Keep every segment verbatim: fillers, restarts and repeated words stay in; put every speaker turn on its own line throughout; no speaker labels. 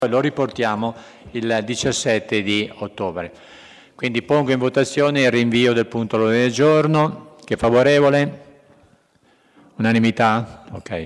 lo riportiamo il diciassette di ottobre. Quindi pongo in votazione il rinvio del punto all'ordine del giorno. Chi è favorevole? Unanimità? Ok.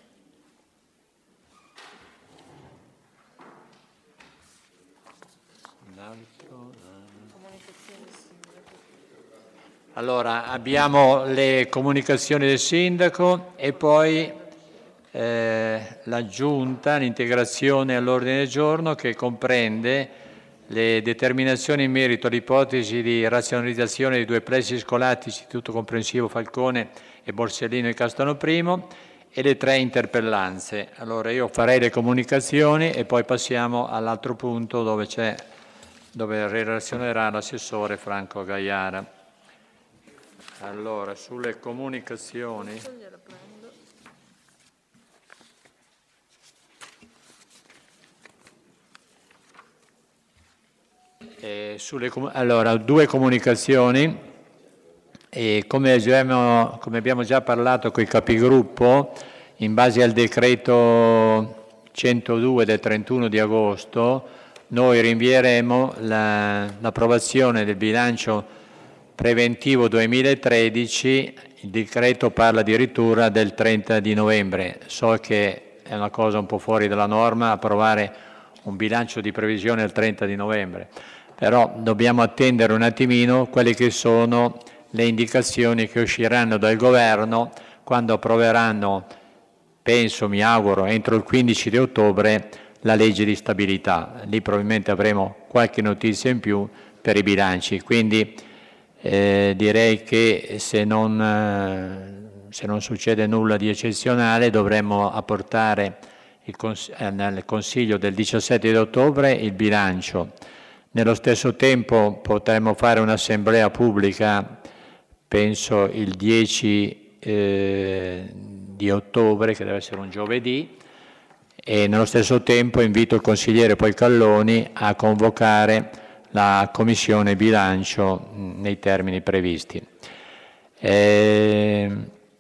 Allora, abbiamo le comunicazioni del sindaco e poi eh, l'aggiunta, l'integrazione all'ordine del giorno che comprende le determinazioni in merito all'ipotesi di razionalizzazione dei due plessi scolastici, Istituto Comprensivo Falcone e Borsellino e Castano Primo, e le tre interpellanze. Allora io farei le comunicazioni e poi passiamo all'altro punto dove, c'è, dove relazionerà l'assessore Franco Gaiara. Allora, sulle comunicazioni... Eh, sulle, allora, due comunicazioni. E come, abbiamo, come abbiamo già parlato con i capigruppo, in base al decreto centodue del trentuno di agosto, noi rinvieremo la, l'approvazione del bilancio preventivo duemilatredici. Il decreto parla addirittura del trenta di novembre. So che è una cosa un po' fuori dalla norma approvare un bilancio di previsione il trenta di novembre, però dobbiamo attendere un attimino quelle che sono le indicazioni che usciranno dal governo quando approveranno, penso, mi auguro, entro il quindici di ottobre la legge di stabilità. Lì probabilmente avremo qualche notizia in più per i bilanci, quindi eh, direi che se non, eh, se non succede nulla di eccezionale dovremmo apportare il cons- eh, nel Consiglio del diciassette di ottobre il bilancio. Nello stesso tempo potremmo fare un'assemblea pubblica, penso il dieci eh, di ottobre, che deve essere un giovedì, e nello stesso tempo invito il consigliere poi Calloni a convocare la Commissione Bilancio nei termini previsti. Eh,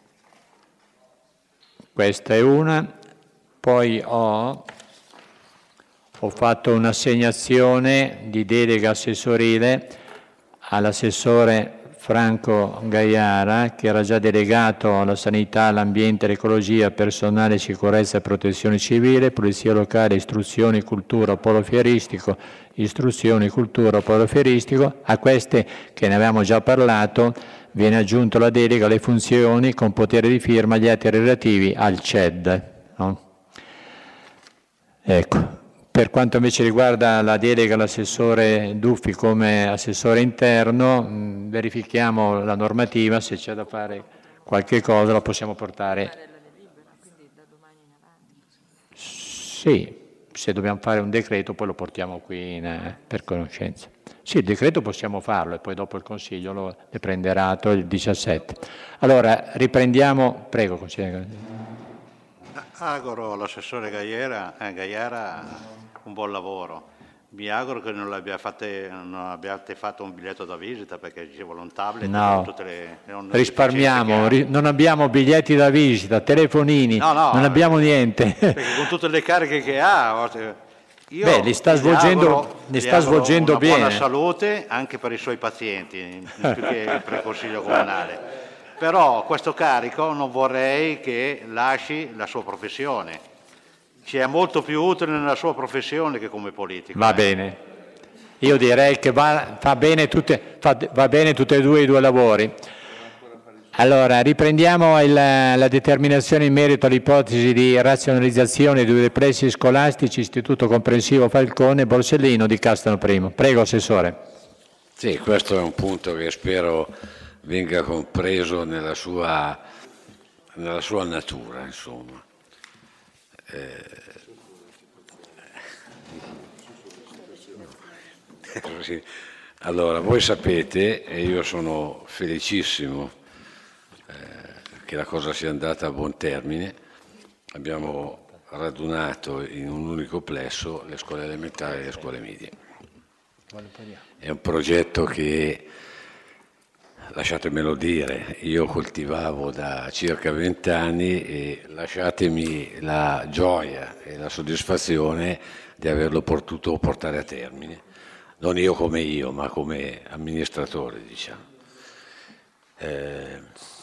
questa è una. Poi ho, ho fatto un'assegnazione di delega assessorile all'assessore Franco Gaiara, che era già delegato alla sanità, all'ambiente, all'ecologia, personale, sicurezza e protezione civile, polizia locale, istruzione, cultura, polo fieristico, istruzione, cultura, polo fieristico. A queste, che ne avevamo già parlato, viene aggiunto la delega alle funzioni con potere di firma agli atti relativi al C E D. No? Ecco. Per quanto invece riguarda la delega all'assessore Duffi come assessore interno, mh, verifichiamo la normativa, se c'è da fare qualche cosa la possiamo portare. Sì, se dobbiamo fare un decreto poi lo portiamo qui in, eh, per conoscenza. Sì, il decreto possiamo farlo e poi dopo il Consiglio lo ne prenderà atto il diciassette. Allora, riprendiamo, prego consigliere.
Auguro all'assessore Gaiera, eh, Gaiara un buon lavoro. Mi auguro che non, l'abbia fatte, non abbiate fatto un biglietto da visita, perché ci vuole un tablet.
No,
con tutte le, le
risparmiamo, ri- non abbiamo biglietti da visita, telefonini,
no, no,
non abbiamo niente.
Perché con tutte le cariche che ha, io
Beh, li sta svolgendo,
auguro,
li sta svolgendo
una
bene.
Buona salute anche per i suoi pazienti, più che per il Consiglio Comunale. Però questo carico non vorrei che lasci la sua professione. Ci è molto più utile nella sua professione che come politico.
Va
eh.
bene. Io direi che va, fa bene tutte, fa, va bene tutti e due i due lavori. Allora, riprendiamo il, la determinazione in merito all'ipotesi di razionalizzazione dei due plessi scolastici, Istituto Comprensivo Falcone e Borsellino di Castano Primo. Prego, Assessore.
Sì, questo è un punto che spero venga compreso nella sua, nella sua natura, insomma. Eh, allora, voi sapete, e io sono felicissimo eh, che la cosa sia andata a buon termine, abbiamo radunato in un unico plesso le scuole elementari e le scuole medie. È un progetto che lasciatemelo dire, io coltivavo da circa vent'anni e lasciatemi la gioia e la soddisfazione di averlo potuto portare a termine. Non io come io, ma come amministratore, diciamo. Eh,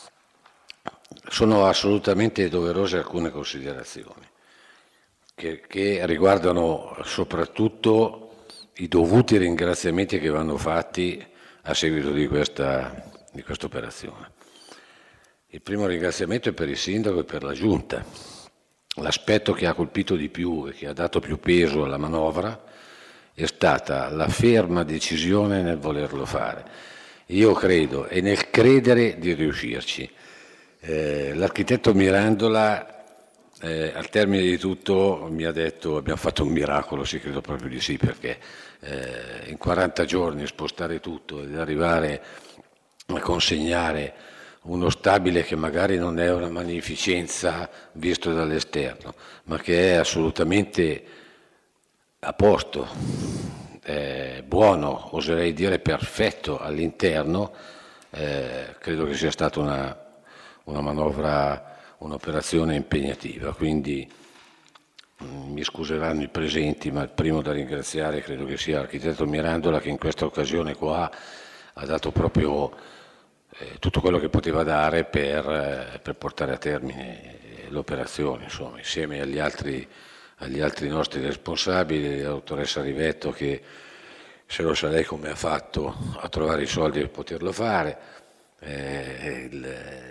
sono assolutamente doverose alcune considerazioni che, che riguardano soprattutto i dovuti ringraziamenti che vanno fatti a seguito di questa, di questa operazione. Il primo ringraziamento è per il sindaco e per la giunta. L'aspetto che ha colpito di più e che ha dato più peso alla manovra è stata la ferma decisione nel volerlo fare. Io credo e nel credere di riuscirci. Eh, l'architetto Mirandola eh, al termine di tutto mi ha detto abbiamo fatto un miracolo, sì, credo proprio di sì, perché eh, in quaranta giorni spostare tutto ed arrivare a consegnare uno stabile che magari non è una magnificenza visto dall'esterno, ma che è assolutamente a posto, eh, buono, oserei dire perfetto all'interno, eh, credo che sia stata una, una manovra, un'operazione impegnativa, quindi mh, mi scuseranno i presenti, ma il primo da ringraziare credo che sia l'architetto Mirandola, che in questa occasione qua ha dato proprio eh, tutto quello che poteva dare per, eh, per portare a termine l'operazione, insomma, insieme agli altri agli altri nostri responsabili, la dottoressa Rivetto che se lo sa lei come ha fatto a trovare i soldi per poterlo fare, eh, il,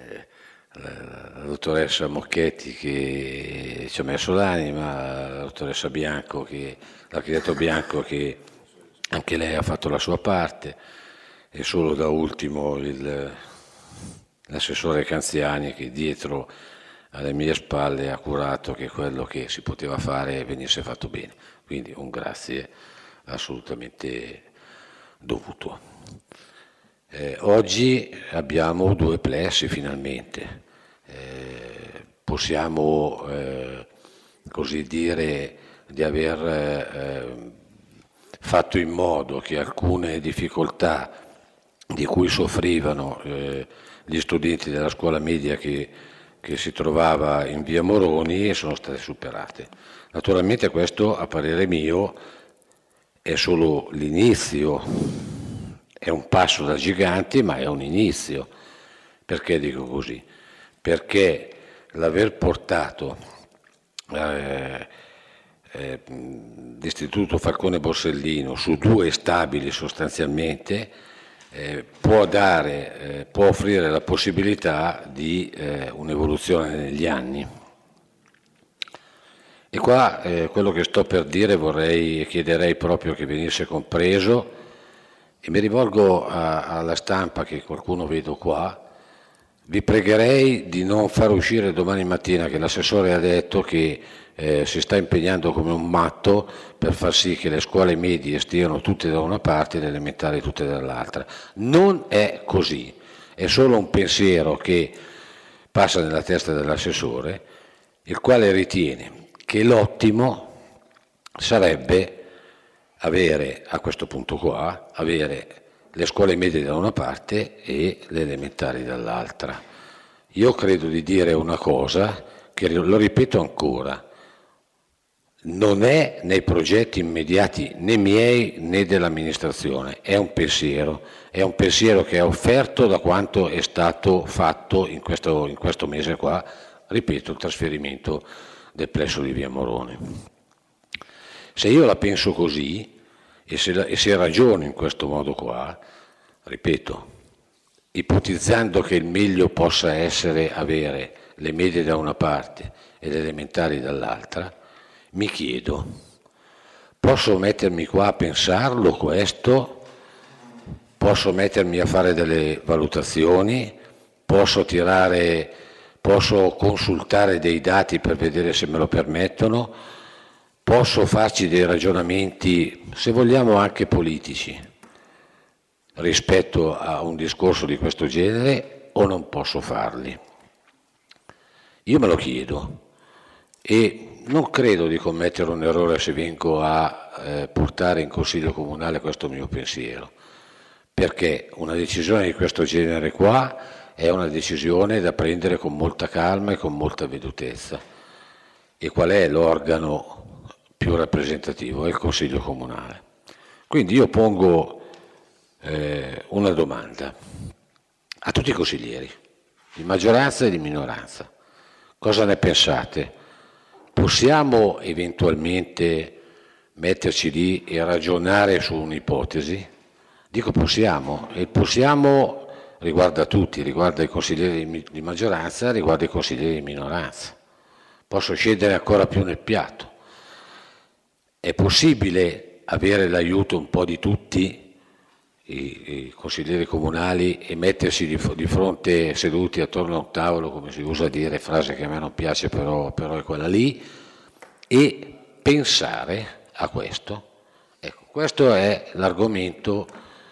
la, la dottoressa Mocchetti che ci ha messo l'anima, la dottoressa Bianco, che, l'architetto Bianco che anche lei ha fatto la sua parte e solo da ultimo il, l'assessore Canziani che dietro alle mie spalle ha curato che quello che si poteva fare venisse fatto bene, quindi un grazie assolutamente dovuto. Eh, oggi abbiamo due plessi finalmente, eh, possiamo eh, così dire di aver eh, fatto in modo che alcune difficoltà di cui soffrivano eh, gli studenti della scuola media che che si trovava in via Moroni sono state superate. Naturalmente questo, a parere mio, è solo l'inizio, è un passo da giganti, ma è un inizio. Perché dico così? Perché l'aver portato eh, eh, l'Istituto Falcone Borsellino su due stabili sostanzialmente Eh, può dare, eh, può offrire la possibilità di eh, un'evoluzione negli anni. E qua eh, quello che sto per dire vorrei e chiederei proprio che venisse compreso e mi rivolgo a, alla stampa che qualcuno vedo qua. Vi pregherei di non far uscire domani mattina che l'assessore ha detto che eh, si sta impegnando come un matto per far sì che le scuole medie stiano tutte da una parte e le elementari tutte dall'altra. Non è così, è solo un pensiero che passa nella testa dell'assessore, il quale ritiene che l'ottimo sarebbe avere, a questo punto qua, avere le scuole medie da una parte e le elementari dall'altra. Io credo di dire una cosa che lo ripeto ancora, non è nei progetti immediati né miei né dell'amministrazione, è un pensiero, è un pensiero che è offerto da quanto è stato fatto in questo, in questo mese qua, ripeto, il trasferimento del plesso di via Moroni. Se io la penso così e se, la, e se ragiono in questo modo qua, ripeto, ipotizzando che il meglio possa essere avere le medie da una parte e le elementari dall'altra, mi chiedo, posso mettermi qua a pensarlo questo? Posso mettermi a fare delle valutazioni? Posso tirare, posso consultare dei dati per vedere se me lo permettono? Posso farci dei ragionamenti, se vogliamo anche politici, rispetto a un discorso di questo genere o non posso farli? Io me lo chiedo e non credo di commettere un errore se vengo a eh, portare in Consiglio Comunale questo mio pensiero, perché una decisione di questo genere qua è una decisione da prendere con molta calma e con molta vedutezza. E qual è l'organo più rappresentativo? È il Consiglio Comunale. Quindi io pongo eh, una domanda a tutti i consiglieri, di maggioranza e di minoranza. Cosa ne pensate? Possiamo eventualmente metterci lì e ragionare su un'ipotesi? Dico possiamo, e possiamo riguarda tutti, riguarda i consiglieri di maggioranza, riguarda i consiglieri di minoranza. Posso scendere ancora più nel piatto. È possibile avere l'aiuto un po' di tutti i, i consiglieri comunali e mettersi di, di fronte seduti attorno a un tavolo, come si usa dire, frase che a me non piace, però, però è quella lì, e pensare a questo. Ecco, questo è l'argomento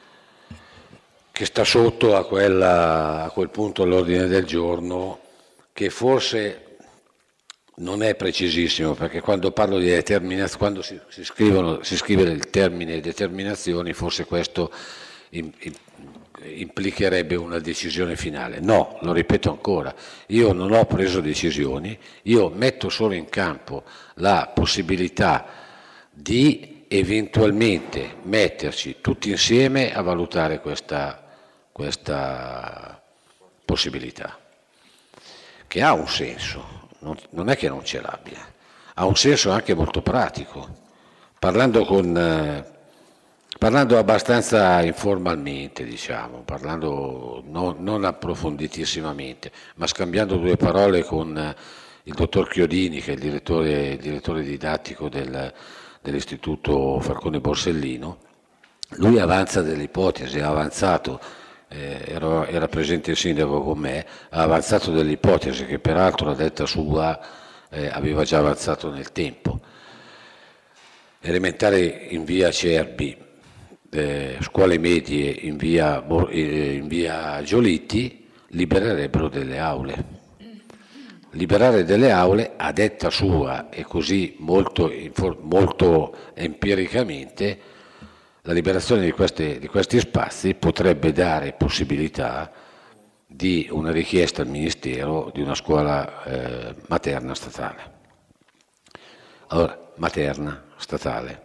che sta sotto a, quella, a quel punto all'ordine del giorno, che forse non è precisissimo, perché quando parlo di determinazione, quando si, si, scrivono, si scrive il termine determinazioni, forse questo in, in, implicherebbe una decisione finale. No, lo ripeto ancora, io non ho preso decisioni, io metto solo in campo la possibilità di eventualmente metterci tutti insieme a valutare questa, questa possibilità, che ha un senso. Non è che non ce l'abbia, ha un senso anche molto pratico. Parlando, con, eh, parlando abbastanza informalmente, diciamo, parlando non, non approfonditissimamente, ma scambiando due parole con eh, il dottor Chiodini, che è il direttore, il direttore didattico del, dell'Istituto Falcone Borsellino, lui avanza delle ipotesi, ha avanzato Eh, era, era presente il sindaco con me, ha avanzato delle ipotesi che peraltro a detta sua eh, aveva già avanzato nel tempo. Elementare in via Cerbi, eh, scuole medie in via, eh, in via Giolitti libererebbero delle aule. Liberare delle aule a detta sua e così molto, molto empiricamente. La liberazione di questi, di questi spazi potrebbe dare possibilità di una richiesta al Ministero di una scuola eh, materna statale. Allora, materna statale.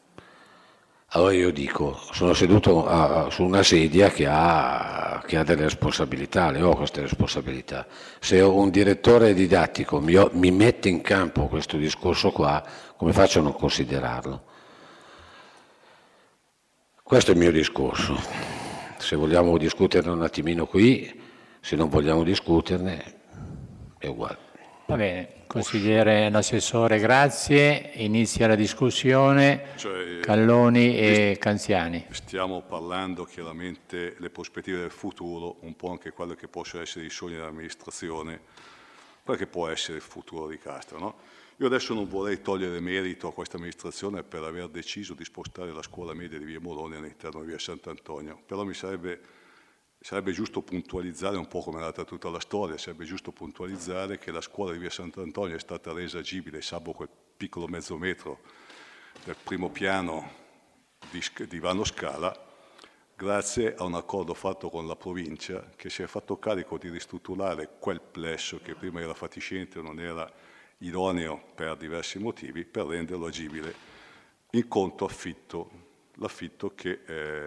Allora io dico, sono seduto a, a, su una sedia che ha, che ha delle responsabilità, le ho queste responsabilità. Se un direttore didattico mi, mi mette in campo questo discorso qua, come faccio a non considerarlo? Questo è il mio discorso. Se vogliamo discuterne un attimino qui, se non vogliamo discuterne, è uguale.
Va bene, consigliere, l'assessore, grazie. Inizia la discussione. Cioè, Calloni e Canziani.
Stiamo parlando chiaramente delle prospettive del futuro, un po' anche quello che possono essere i sogni dell'amministrazione, quello che può essere il futuro di Castro, no? Io adesso non vorrei togliere merito a questa amministrazione per aver deciso di spostare la scuola media di via Moroni all'interno di via Sant'Antonio, però mi sarebbe, sarebbe giusto puntualizzare un po' come è andata tutta la storia, sarebbe giusto puntualizzare che la scuola di via Sant'Antonio è stata resa agibile, salvo quel piccolo mezzo metro del primo piano di, di Vano Scala, grazie a un accordo fatto con la provincia che si è fatto carico di ristrutturare quel plesso che prima era fatiscente o non era idoneo per diversi motivi, per renderlo agibile in conto affitto, l'affitto che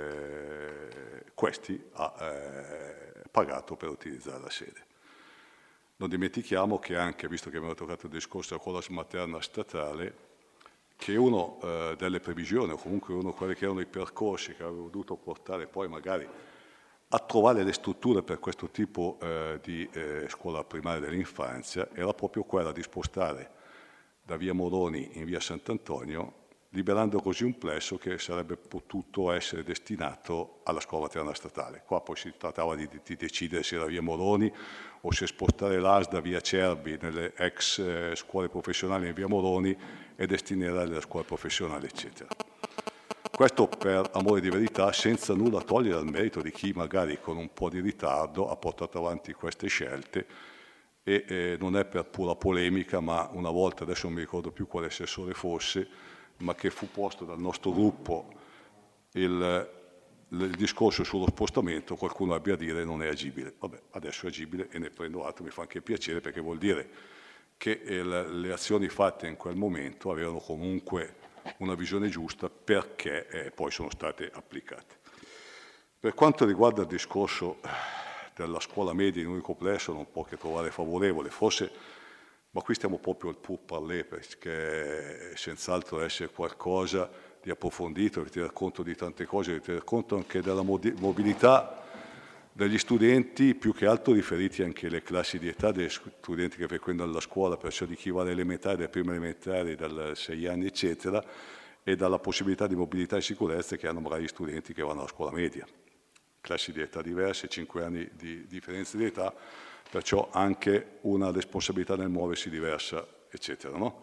eh, questi ha eh, pagato per utilizzare la sede. Non dimentichiamo che anche, visto che abbiamo toccato il discorso della scuola materna statale, che uno eh, delle previsioni, o comunque uno di quelli che erano i percorsi che avevo dovuto portare poi magari a trovare le strutture per questo tipo eh, di eh, scuola primaria dell'infanzia, era proprio quella di spostare da via Moroni in via Sant'Antonio, liberando così un plesso che sarebbe potuto essere destinato alla scuola materna statale. Qua poi si trattava di, di decidere se era via Moroni o se spostare l'A S da via Cerbi nelle ex eh, scuole professionali in via Moroni e destinarla alla scuola professionale, eccetera. Questo per amore di verità, senza nulla togliere al merito di chi magari con un po' di ritardo ha portato avanti queste scelte e eh, non è per pura polemica, ma una volta, adesso non mi ricordo più quale assessore fosse, ma che fu posto dal nostro gruppo il il discorso sullo spostamento qualcuno abbia a dire non è agibile. Vabbè, adesso è agibile e ne prendo atto, mi fa anche piacere perché vuol dire che eh, le azioni fatte in quel momento avevano comunque una visione giusta perché eh, poi sono state applicate. Per quanto riguarda il discorso della scuola media in un unico plesso non può che trovare favorevole, forse, ma qui stiamo proprio al pour parler perché senz'altro esce qualcosa di approfondito, di tener conto di tante cose, di tener conto anche della mobilità degli studenti, più che altro riferiti anche alle classi di età degli studenti che frequentano la scuola, perciò di chi va alle elementari, dalle prime elementari, dai sei anni, eccetera, e dalla possibilità di mobilità e sicurezza che hanno magari gli studenti che vanno alla scuola media. Classi di età diverse, cinque anni di differenza di età, perciò anche una responsabilità nel muoversi diversa, eccetera. No?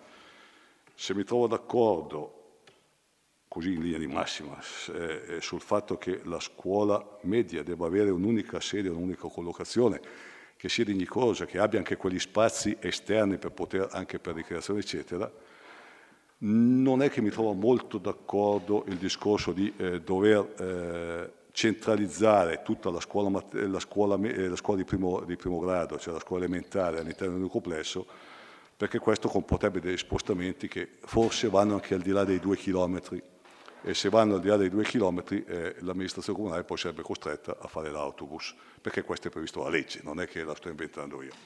Se mi trovo d'accordo, così in linea di massima, eh, sul fatto che la scuola media debba avere un'unica sede, un'unica collocazione, che sia dignitosa, che abbia anche quegli spazi esterni per poter, anche per ricreazione, eccetera, non è che mi trovo molto d'accordo il discorso di eh, dover eh, centralizzare tutta la scuola, la scuola, la scuola di, primo, di primo grado, cioè la scuola elementare all'interno di un complesso, perché questo comporterebbe degli spostamenti che forse vanno anche al di là dei due chilometri, e se vanno al di là dei due chilometri eh, l'amministrazione comunale poi sarebbe costretta a fare l'autobus, perché questo è previsto dalla legge, non è che la sto inventando io.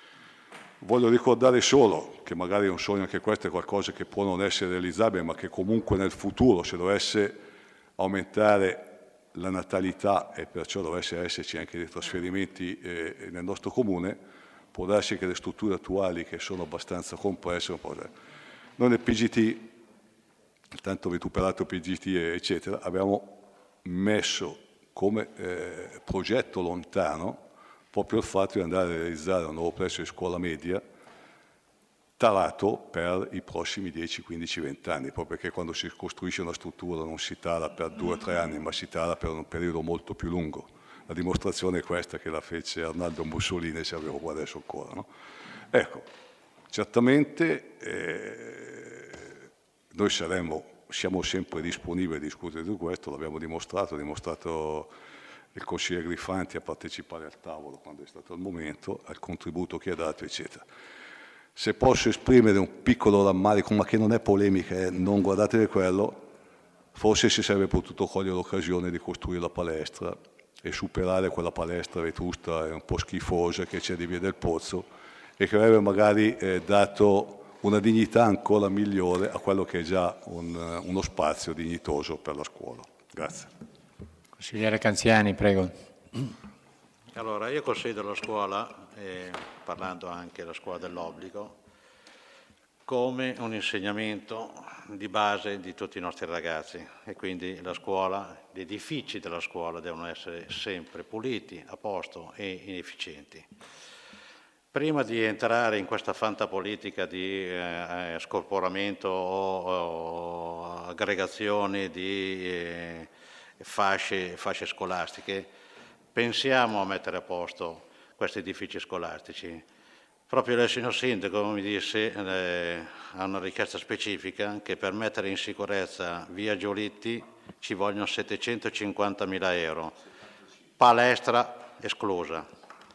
Voglio ricordare solo che magari è un sogno anche questo, è qualcosa che può non essere realizzabile, ma che comunque nel futuro, se dovesse aumentare la natalità e perciò dovesse esserci anche dei trasferimenti eh, nel nostro comune, può darsi che le strutture attuali, che sono abbastanza complesse, un po'. Noi nel P G T, tanto vituperato P G T eccetera, abbiamo messo come eh, progetto lontano proprio il fatto di andare a realizzare un nuovo plesso di scuola media tarato per i prossimi dieci, quindici, venti anni, proprio perché quando si costruisce una struttura non si tara per due o tre anni, ma si tara per un periodo molto più lungo. La dimostrazione è questa che la fece Arnaldo Mussolini, se avevo adesso ancora. No? Ecco, certamente eh, noi saremo, siamo sempre disponibili a discutere di questo, l'abbiamo dimostrato, ha dimostrato il consigliere Grifanti a partecipare al tavolo quando è stato il momento, al contributo che ha dato, eccetera. Se posso esprimere un piccolo rammarico, ma che non è polemica, eh, non guardate quello, forse si sarebbe potuto cogliere l'occasione di costruire la palestra e superare quella palestra vetusta e un po' schifosa che c'è di Via del Pozzo e che avrebbe magari eh, dato una dignità ancora migliore a quello che è già un, uno spazio dignitoso per la scuola. Grazie.
Consigliere Canziani, prego.
Allora, io considero la scuola, eh, parlando anche della scuola dell'obbligo, come un insegnamento di base di tutti i nostri ragazzi e quindi la scuola, gli edifici della scuola devono essere sempre puliti, a posto e efficienti. Prima di entrare in questa fantapolitica di eh, scorporamento o, o aggregazione di eh, fasce, fasce scolastiche, pensiamo a mettere a posto questi edifici scolastici. Proprio il signor Sindaco mi disse, eh, ha una richiesta specifica, che per mettere in sicurezza via Giolitti ci vogliono settecentocinquantamila euro, palestra esclusa.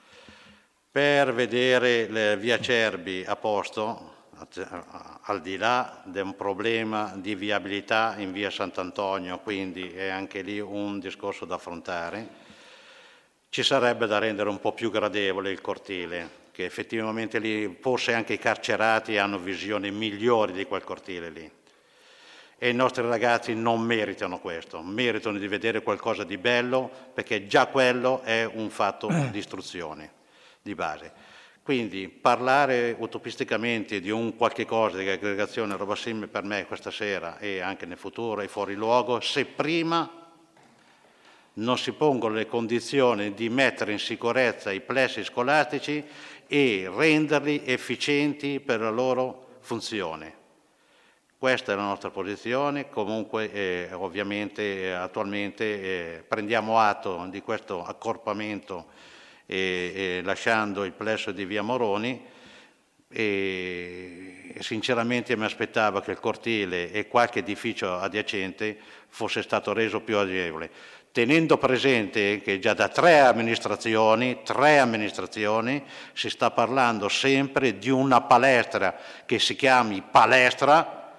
Per vedere le via Cerbi a posto, al di là di un problema di viabilità in via Sant'Antonio, quindi è anche lì un discorso da affrontare, ci sarebbe da rendere un po' più gradevole il cortile, che effettivamente lì forse anche i carcerati hanno visioni migliori di quel cortile lì. E i nostri ragazzi non meritano questo, meritano di vedere qualcosa di bello, perché già quello è un fatto di istruzione, di base. Quindi parlare utopisticamente di un qualche cosa, di aggregazione, roba simile per me questa sera e anche nel futuro è fuori luogo, se prima non si pongono le condizioni di mettere in sicurezza i plessi scolastici e renderli efficienti per la loro funzione. Questa è la nostra posizione, comunque eh, ovviamente eh, attualmente eh, prendiamo atto di questo accorpamento e, e lasciando il plesso di via Moroni e, e sinceramente mi aspettavo che il cortile e qualche edificio adiacente fosse stato reso più agevole. tenendo presente che già da tre amministrazioni, tre amministrazioni, si sta parlando sempre di una palestra che si chiami palestra,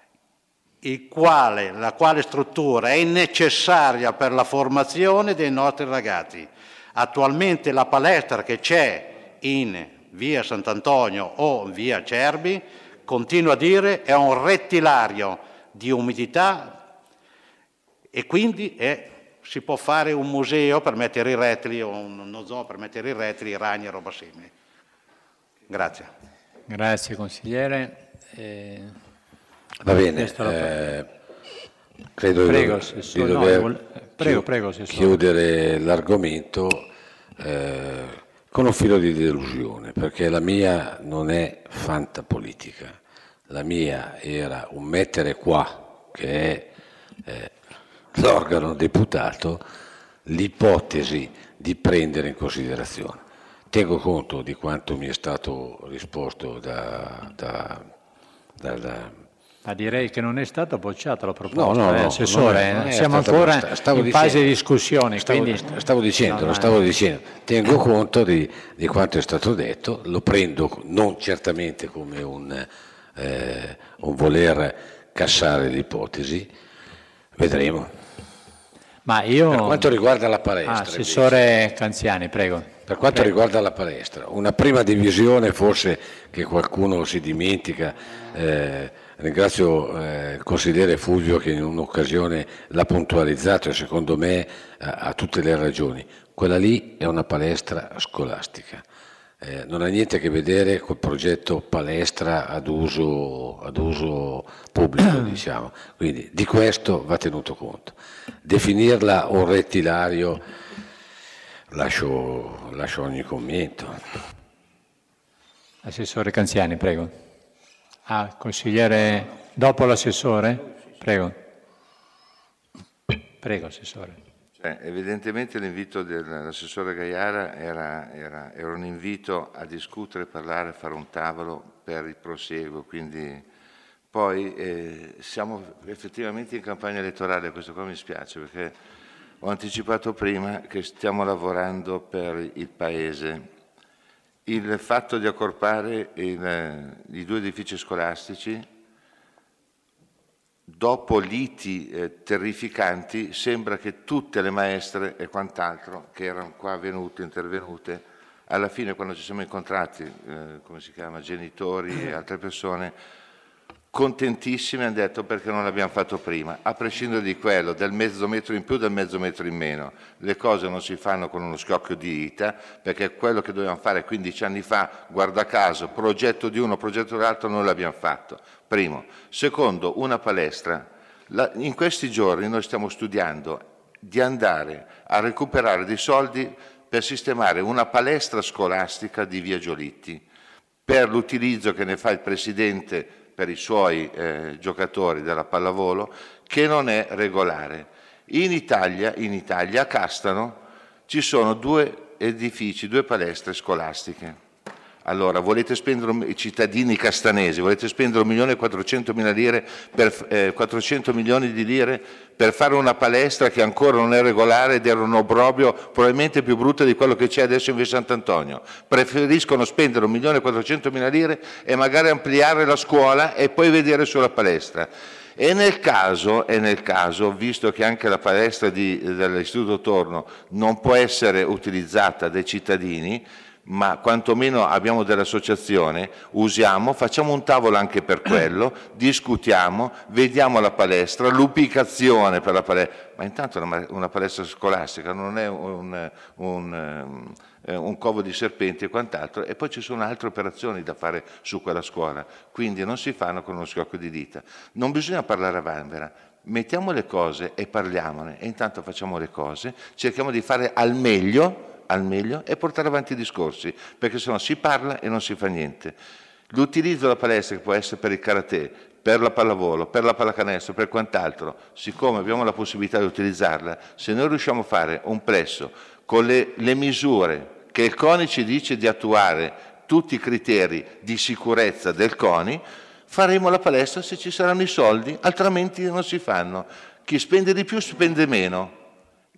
il quale, la quale struttura è necessaria per la formazione dei nostri ragazzi. Attualmente la palestra che c'è in via Sant'Antonio o via Cerbi, continuo a dire, è un rettilario di umidità e quindi è si può fare un museo per mettere i rettili o uno zoo per mettere i rettili, i ragni e roba simile. Grazie.
Grazie consigliere. Eh,
Va bene, eh, credo
prego,
di,
di
dover
no, vuole... prego, prego,
chiudere l'argomento eh, con un filo di delusione, perché la mia non è fantapolitica, la mia era un mettere qua, che è eh, l'organo deputato, l'ipotesi di prendere in considerazione. Tengo conto di quanto mi è stato risposto da, da, da, da
Ma direi che non è stata bocciata la proposta,
no, no,
eh,
no,
Assessore,
non è, non è
siamo ancora in
dicendo,
fase di discussione.
Stavo,
quindi...
stavo dicendo,
no,
lo stavo dicendo, tengo conto di, di quanto è stato detto, lo prendo non certamente come un, eh, un voler cassare l'ipotesi, vedremo.
Ma io...
Per quanto riguarda la palestra,
ah, Assessore invece, Canziani, prego.
Per quanto
prego.
riguarda la palestra, una prima divisione forse che qualcuno si dimentica, eh, ringrazio eh, il consigliere Fulvio che in un'occasione l'ha puntualizzato e secondo me ha, ha tutte le ragioni. Quella lì è una palestra scolastica, eh, non ha niente a che vedere col progetto palestra ad uso, ad uso pubblico, diciamo. Quindi di questo va tenuto conto. Definirla un rettilario lascio, lascio ogni commento.
Assessore Canziani, prego. Ah, consigliere, dopo l'assessore? Prego. Prego, Assessore.
Cioè, evidentemente l'invito dell'assessore Gaiara era, era, era un invito a discutere, parlare, fare un tavolo per il prosieguo, quindi poi eh, siamo effettivamente in campagna elettorale, questo qua mi spiace perché ho anticipato prima che stiamo lavorando per il Paese. Il fatto di accorpare il, i due edifici scolastici dopo liti eh, terrificanti, sembra che tutte le maestre e quant'altro che erano qua venute, intervenute, alla fine quando ci siamo incontrati, eh, come si chiama, genitori e altre persone, contentissimi hanno detto perché non l'abbiamo fatto prima, a prescindere di quello, del mezzo metro in più, del mezzo metro in meno. Le cose non si fanno con uno schiocchio di dita, perché quello che dovevamo fare quindici anni fa, guarda caso, progetto di uno, progetto dell'altro, non l'abbiamo fatto. Primo. Secondo, una palestra. La, in questi giorni noi stiamo studiando di andare a recuperare dei soldi per sistemare una palestra scolastica di Via Giolitti, per l'utilizzo che ne fa il Presidente per i suoi eh, giocatori della pallavolo, che non è regolare. In Italia, in Italia, a Castano, ci sono due edifici, due palestre scolastiche. Allora, volete spendere, i cittadini castanesi, volete spendere un milione e quattrocentomila lire, per, eh, quattrocento milioni di lire per fare una palestra che ancora non è regolare ed era un obbrobrio probabilmente più brutto di quello che c'è adesso in via Sant'Antonio. Preferiscono spendere un milione e quattrocentomila lire e magari ampliare la scuola e poi vedere sulla palestra. E nel caso, e nel caso visto che anche la palestra di, dell'Istituto Torno non può essere utilizzata dai cittadini, ma quantomeno abbiamo dell'associazione, usiamo, facciamo un tavolo anche per quello, discutiamo, vediamo la palestra, l'ubicazione per la palestra, ma intanto una, una palestra scolastica non è un, un, un covo di serpenti e quant'altro, e poi ci sono altre operazioni da fare su quella scuola, quindi non si fanno con uno schiocco di dita. Non bisogna parlare a vanvera, mettiamo le cose e parliamone, e intanto facciamo le cose, cerchiamo di fare al meglio, al meglio e portare avanti i discorsi, perché sennò si parla e non si fa niente. L'utilizzo della palestra che può essere per il karate, per la pallavolo, per la pallacanestro, per quant'altro, siccome abbiamo la possibilità di utilizzarla, se noi riusciamo a fare un plesso con le, le misure che il CONI ci dice di attuare, tutti i criteri di sicurezza del CONI, faremo la palestra se ci saranno i soldi, altrimenti non si fanno. Chi spende di più spende meno.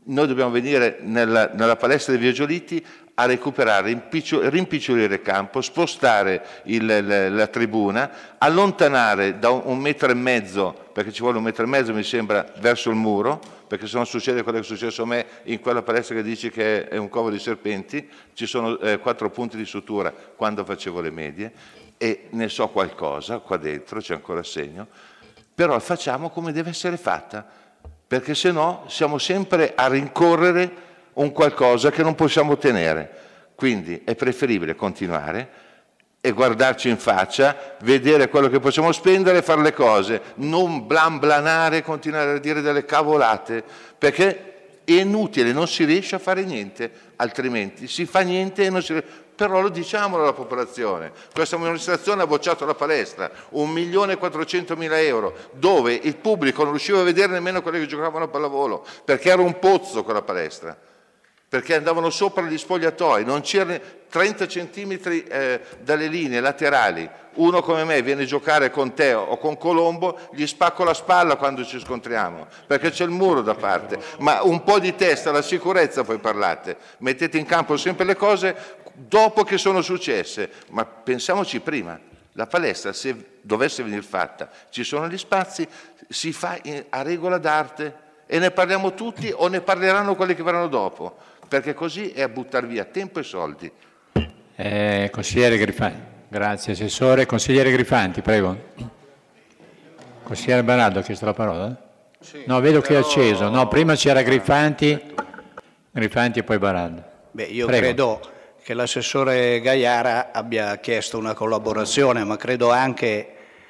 Noi dobbiamo venire nella, nella palestra di Via Giolitti a recuperare, rimpicciolire il campo, spostare il, la, la tribuna, allontanare da un, un metro e mezzo, perché ci vuole un metro e mezzo mi sembra, verso il muro, perché se non succede quello che è successo a me in quella palestra che dici che è un covo di serpenti, ci sono eh, quattro punti di sutura quando facevo le medie e ne so qualcosa, qua dentro c'è ancora segno, però facciamo come deve essere fatta, perché se no siamo sempre a rincorrere un qualcosa che non possiamo ottenere. Quindi è preferibile continuare e guardarci in faccia, vedere quello che possiamo spendere e fare le cose, non blamblanare, continuare a dire delle cavolate, perché è inutile, non si riesce a fare niente, altrimenti si fa niente e non si riesce. Però lo diciamolo alla popolazione, questa amministrazione ha bocciato la palestra, un milione e quattrocentomila euro, dove il pubblico non riusciva a vedere nemmeno quelli che giocavano a pallavolo, perché era un pozzo quella palestra, perché andavano sopra gli spogliatoi, non c'erano trenta centimetri eh, dalle linee laterali, uno come me viene a giocare con te o con Colombo, gli spacco la spalla quando ci scontriamo, perché c'è il muro da parte, ma un po' di testa, la sicurezza poi parlate, mettete in campo sempre le cose dopo che sono successe, ma pensiamoci prima, la palestra se dovesse venire fatta, ci sono gli spazi, si fa a regola d'arte e ne parliamo tutti o ne parleranno quelli che verranno dopo, perché così è a buttare via tempo e soldi.
Eh, consigliere Grifanti, grazie Assessore. Consigliere Grifanti, prego. Consigliere Baraldo ha chiesto la parola?
Sì,
no, vedo
però...
che è acceso. No, prima c'era Grifanti, Grifanti e poi Baraldo.
Beh, io
prego.
credo che l'assessore Gaiara abbia chiesto una collaborazione, ma credo anche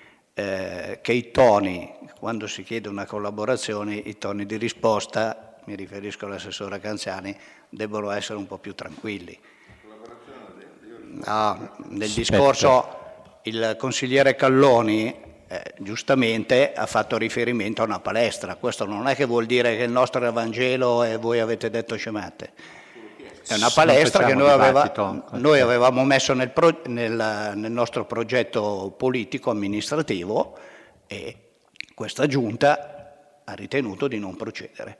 eh, che i toni, quando si chiede una collaborazione, i toni di risposta, mi riferisco all'assessore Canziani, debbono essere un po' più tranquilli. No, nel discorso il consigliere Calloni eh, giustamente ha fatto riferimento a una palestra, questo non è che vuol dire che il nostro Evangelo e voi avete detto scemate. È una palestra che noi, aveva, noi avevamo messo nel, pro, nel, nel nostro progetto politico amministrativo e questa giunta ha ritenuto di non procedere.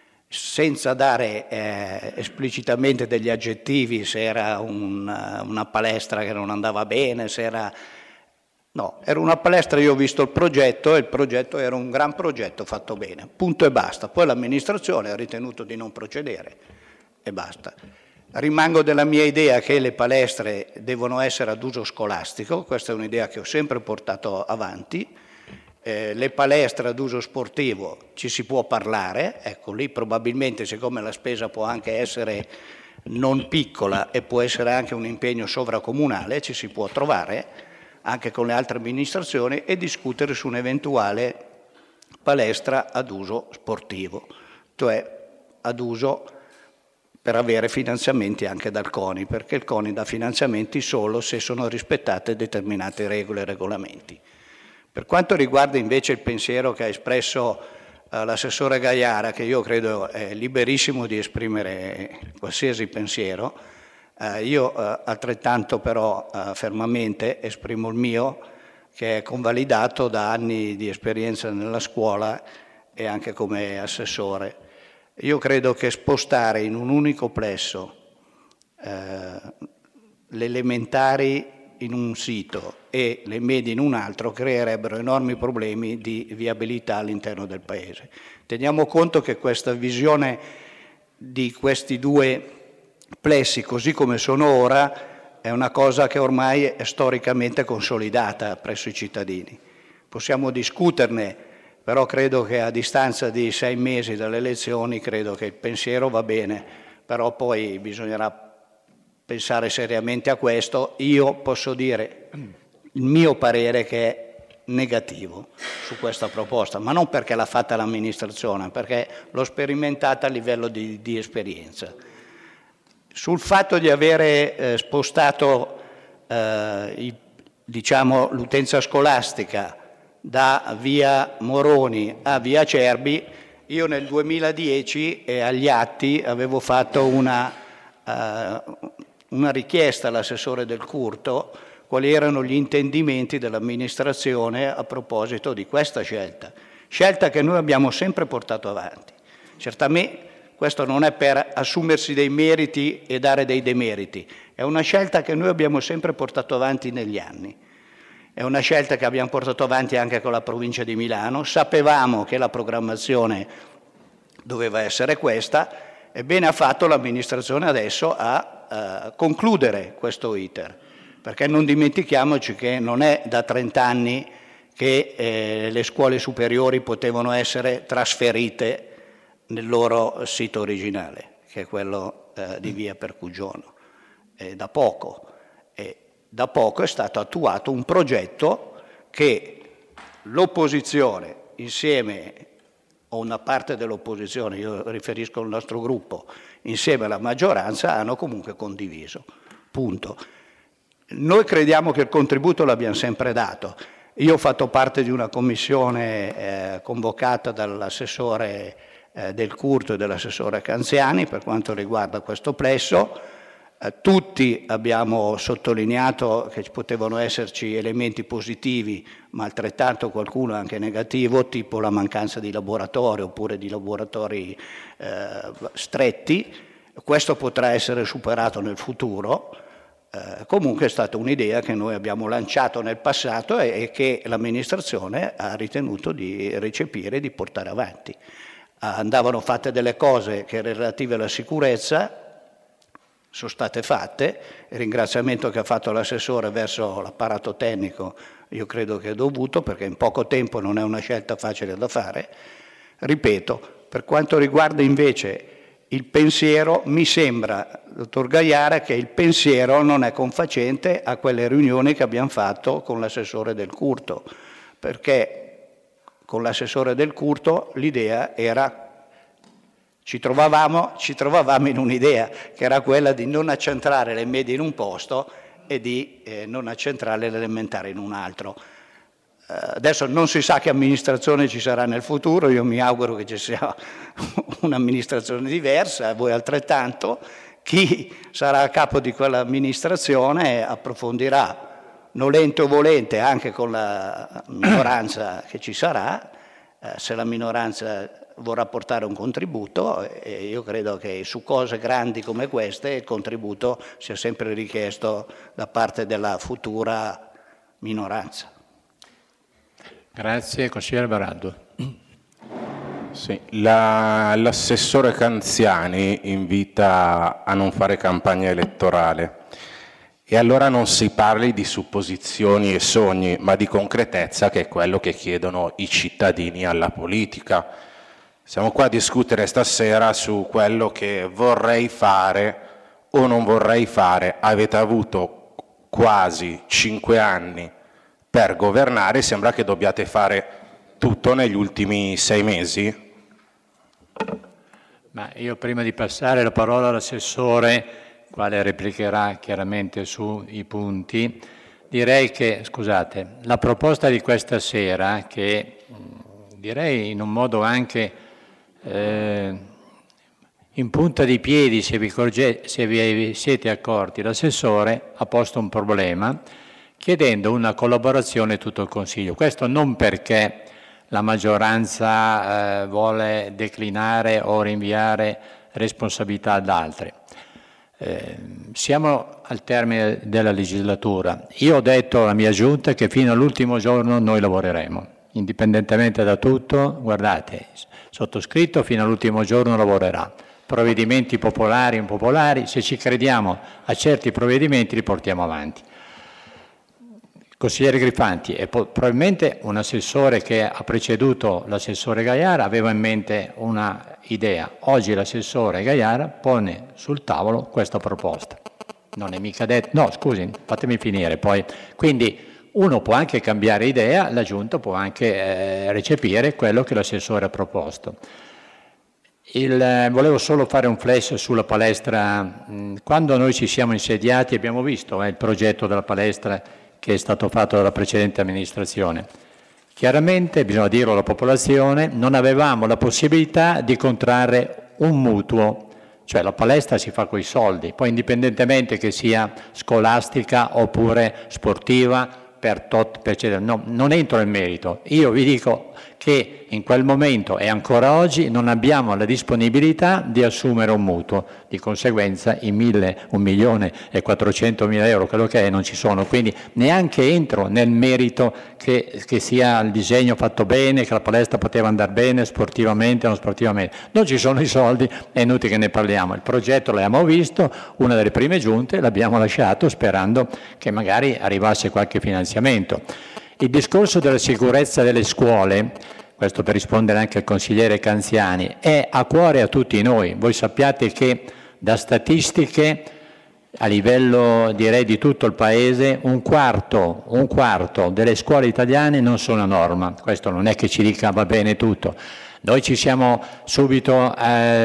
Senza dare eh, esplicitamente degli aggettivi, se era un, una palestra che non andava bene, se era... No, era una palestra, io ho visto il progetto e il progetto era un gran progetto fatto bene, punto e basta. Poi l'amministrazione ha ritenuto di non procedere e basta. Rimango della mia idea che le palestre devono essere ad uso scolastico, questa è un'idea che ho sempre portato avanti. Eh, le palestre ad uso sportivo ci si può parlare, ecco lì probabilmente siccome la spesa può anche essere non piccola e può essere anche un impegno sovracomunale, ci si può trovare anche con le altre amministrazioni e discutere su un'eventuale palestra ad uso sportivo, cioè ad uso per avere finanziamenti anche dal CONI, perché il CONI dà finanziamenti solo se sono rispettate determinate regole e regolamenti. Per quanto riguarda invece il pensiero che ha espresso uh, l'assessore Gaiara, che io credo è liberissimo di esprimere qualsiasi pensiero, uh, io uh, altrettanto però uh, fermamente esprimo il mio, che è convalidato da anni di esperienza nella scuola e anche come assessore. Io credo che spostare in un unico plesso eh, le elementari in un sito e le medie in un altro creerebbero enormi problemi di viabilità all'interno del Paese. Teniamo conto che questa visione di questi due plessi, così come sono ora, è una cosa che ormai è storicamente consolidata presso i cittadini. Possiamo discuterne, però credo che a distanza di sei mesi dalle elezioni, credo che il pensiero va bene, però poi bisognerà pensare seriamente a questo. Io posso dire il mio parere che è negativo su questa proposta, ma non perché l'ha fatta l'amministrazione, perché l'ho sperimentata a livello di, di esperienza. Sul fatto di avere eh, spostato eh, i, diciamo, l'utenza scolastica da via Moroni a via Cerbi, io nel duemiladieci e agli atti avevo fatto una, uh, una richiesta all'assessore Del Curto quali erano gli intendimenti dell'amministrazione a proposito di questa scelta, scelta che noi abbiamo sempre portato avanti. Certamente Questo non è per assumersi dei meriti e dare dei demeriti, è una scelta che noi abbiamo sempre portato avanti negli anni. È una scelta che abbiamo portato avanti anche con la provincia di Milano. Sapevamo che la programmazione doveva essere questa e bene ha fatto l'amministrazione adesso a, a concludere questo iter, perché non dimentichiamoci che non è da trent'anni che eh, le scuole superiori potevano essere trasferite nel loro sito originale, che è quello eh, di via Percugiono. È da poco. E da poco è stato attuato un progetto che l'opposizione, insieme o una parte dell'opposizione, io riferisco al nostro gruppo, insieme alla maggioranza, hanno comunque condiviso. Punto. Noi crediamo che il contributo l'abbiamo sempre dato. Io ho fatto parte di una commissione eh, convocata dall'assessore eh, del Curto e dell'assessore Canziani per quanto riguarda questo plesso. Eh, tutti abbiamo sottolineato che potevano esserci elementi positivi, ma altrettanto qualcuno anche negativo, tipo la mancanza di laboratorio oppure di laboratori eh, stretti. Questo potrà essere superato nel futuro. Eh, comunque è stata un'idea che noi abbiamo lanciato nel passato e, e che l'amministrazione ha ritenuto di recepire e di portare avanti. Andavano fatte delle cose che erano relative alla sicurezza, sono state fatte, il ringraziamento che ha fatto l'assessore verso l'apparato tecnico io credo che è dovuto, perché in poco tempo non è una scelta facile da fare. Ripeto, per quanto riguarda invece il pensiero, mi sembra, dottor Gaiara, che il pensiero non è confacente a quelle riunioni che abbiamo fatto con l'assessore del Curto, perché con l'assessore del Curto l'idea era Ci trovavamo, ci trovavamo in un'idea che era quella di non accentrare le medie in un posto e di eh, non accentrare l'elementare in un altro. Eh, adesso non si sa che amministrazione ci sarà nel futuro, io mi auguro che ci sia un'amministrazione diversa, voi altrettanto. Chi sarà a capo di quell'amministrazione approfondirà, nolente o volente, anche con la minoranza che ci sarà, eh, se la minoranza vorrà portare un contributo, e io credo che su cose grandi come queste il contributo sia sempre richiesto da parte della futura minoranza.
Grazie, consigliere Baraldo.
Sì, la, l'assessore Canziani invita a non fare campagna elettorale e allora non si parli di supposizioni e sogni, ma di concretezza, che è quello che chiedono i cittadini alla politica. Siamo qua a discutere stasera su quello che vorrei fare o non vorrei fare. Avete avuto quasi cinque anni per governare, sembra che dobbiate fare tutto negli ultimi sei mesi?
Ma io prima di passare la parola all'assessore, quale replicherà chiaramente sui punti, direi che, scusate, la proposta di questa sera, che direi in un modo anche Eh, in punta di piedi, se vi, corge, se vi siete accorti, l'assessore ha posto un problema chiedendo una collaborazione a tutto il Consiglio. Questo non perché la maggioranza eh, vuole declinare o rinviare responsabilità ad altri. Eh, siamo al termine della legislatura. Io ho detto alla mia giunta che fino all'ultimo giorno noi lavoreremo, indipendentemente da tutto. Guardate, sottoscritto fino all'ultimo giorno lavorerà. Provvedimenti popolari o impopolari, se ci crediamo a certi provvedimenti li portiamo avanti. Consigliere Grifanti, e probabilmente un assessore che ha preceduto l'assessore Gaiara aveva in mente una idea. Oggi l'assessore Gaiara pone sul tavolo questa proposta. Non è mica detto, no scusi, fatemi finire poi. Quindi uno può anche cambiare idea, la Giunta può anche eh, recepire quello che l'assessore ha proposto. Il, eh, volevo solo fare un flash sulla palestra. Quando noi ci siamo insediati abbiamo visto eh, il progetto della palestra che è stato fatto dalla precedente amministrazione. Chiaramente, bisogna dirlo alla popolazione, non avevamo la possibilità di contrarre un mutuo, cioè la palestra si fa coi soldi, poi indipendentemente che sia scolastica oppure sportiva, per tot, per no, non entro nel merito. Io vi dico che in quel momento e ancora oggi non abbiamo la disponibilità di assumere un mutuo, di conseguenza i mille, un milione e quattrocentomila euro, quello che è, non ci sono, quindi neanche entro nel merito che, che sia il disegno fatto bene, che la palestra poteva andare bene sportivamente o non sportivamente, non ci sono i soldi, è inutile che ne parliamo, il progetto l'abbiamo visto, una delle prime giunte l'abbiamo lasciato sperando che magari arrivasse qualche finanziamento. Il discorso della sicurezza delle scuole, questo per rispondere anche al consigliere Canziani, è a cuore a tutti noi. Voi sappiate che da statistiche a livello direi di tutto il Paese un quarto, un quarto delle scuole italiane non sono a norma. Questo non è che ci dica va bene tutto. Noi ci siamo subito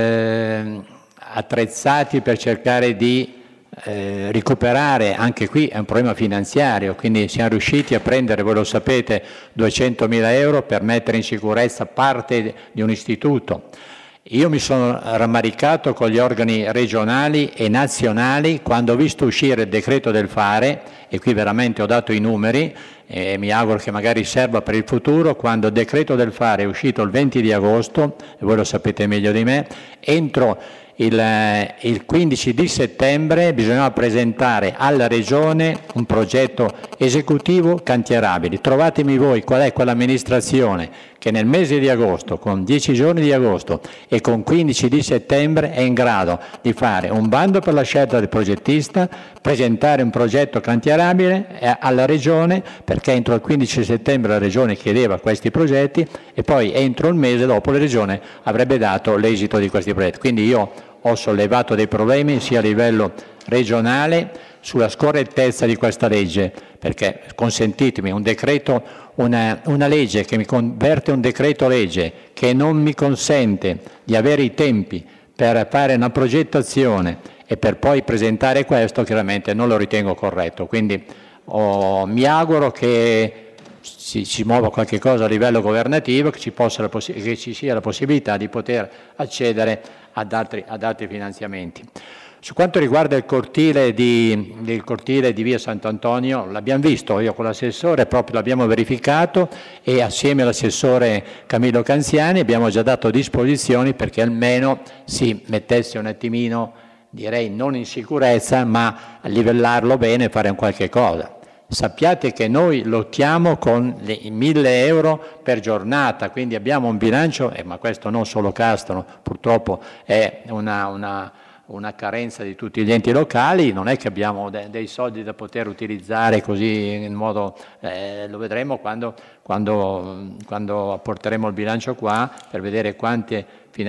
eh, attrezzati per cercare di Eh, recuperare, anche qui è un problema finanziario, quindi siamo riusciti a prendere, voi lo sapete, duecentomila euro per mettere in sicurezza parte di un istituto. Io mi sono rammaricato con gli organi regionali e nazionali quando ho visto uscire il decreto del fare, e qui veramente ho dato i numeri e mi auguro che magari serva per il futuro, quando il decreto del fare è uscito il venti di agosto, e voi lo sapete meglio di me, entro Il, il quindici di settembre bisognava presentare alla Regione un progetto esecutivo cantierabile. Trovatemi voi qual è quell'amministrazione che nel mese di agosto, con dieci giorni di agosto e con quindici di settembre è in grado di fare un bando per la scelta del progettista, presentare un progetto cantierabile alla Regione, perché entro il quindici settembre la Regione chiedeva questi progetti e poi entro il mese dopo la Regione avrebbe dato l'esito di questi progetti. Quindi io ho sollevato dei problemi sia a livello regionale sulla scorrettezza di questa legge, perché consentitemi, un decreto, una, una legge che mi converte un decreto legge che non mi consente di avere i tempi per fare una progettazione e per poi presentare questo, chiaramente non lo ritengo corretto. Quindi oh, mi auguro che si, si muova qualche cosa a livello governativo, che ci, possa la possi- che ci sia la possibilità di poter accedere ad altri, ad altri finanziamenti. Su quanto riguarda il cortile di, il cortile di via Sant'Antonio, l'abbiamo visto, io con l'assessore proprio l'abbiamo verificato e assieme all'assessore Camillo Canziani abbiamo già dato disposizioni perché almeno si mettesse un attimino, direi non in sicurezza, ma a livellarlo bene e fare un qualche cosa. Sappiate che noi lottiamo con i mille euro per giornata, quindi abbiamo un bilancio, eh, ma questo non solo Castano, purtroppo è una, una, una carenza di tutti gli enti locali, non è che abbiamo de- dei soldi da poter utilizzare così in modo, eh, lo vedremo quando, quando, quando apporteremo il bilancio qua per vedere quante,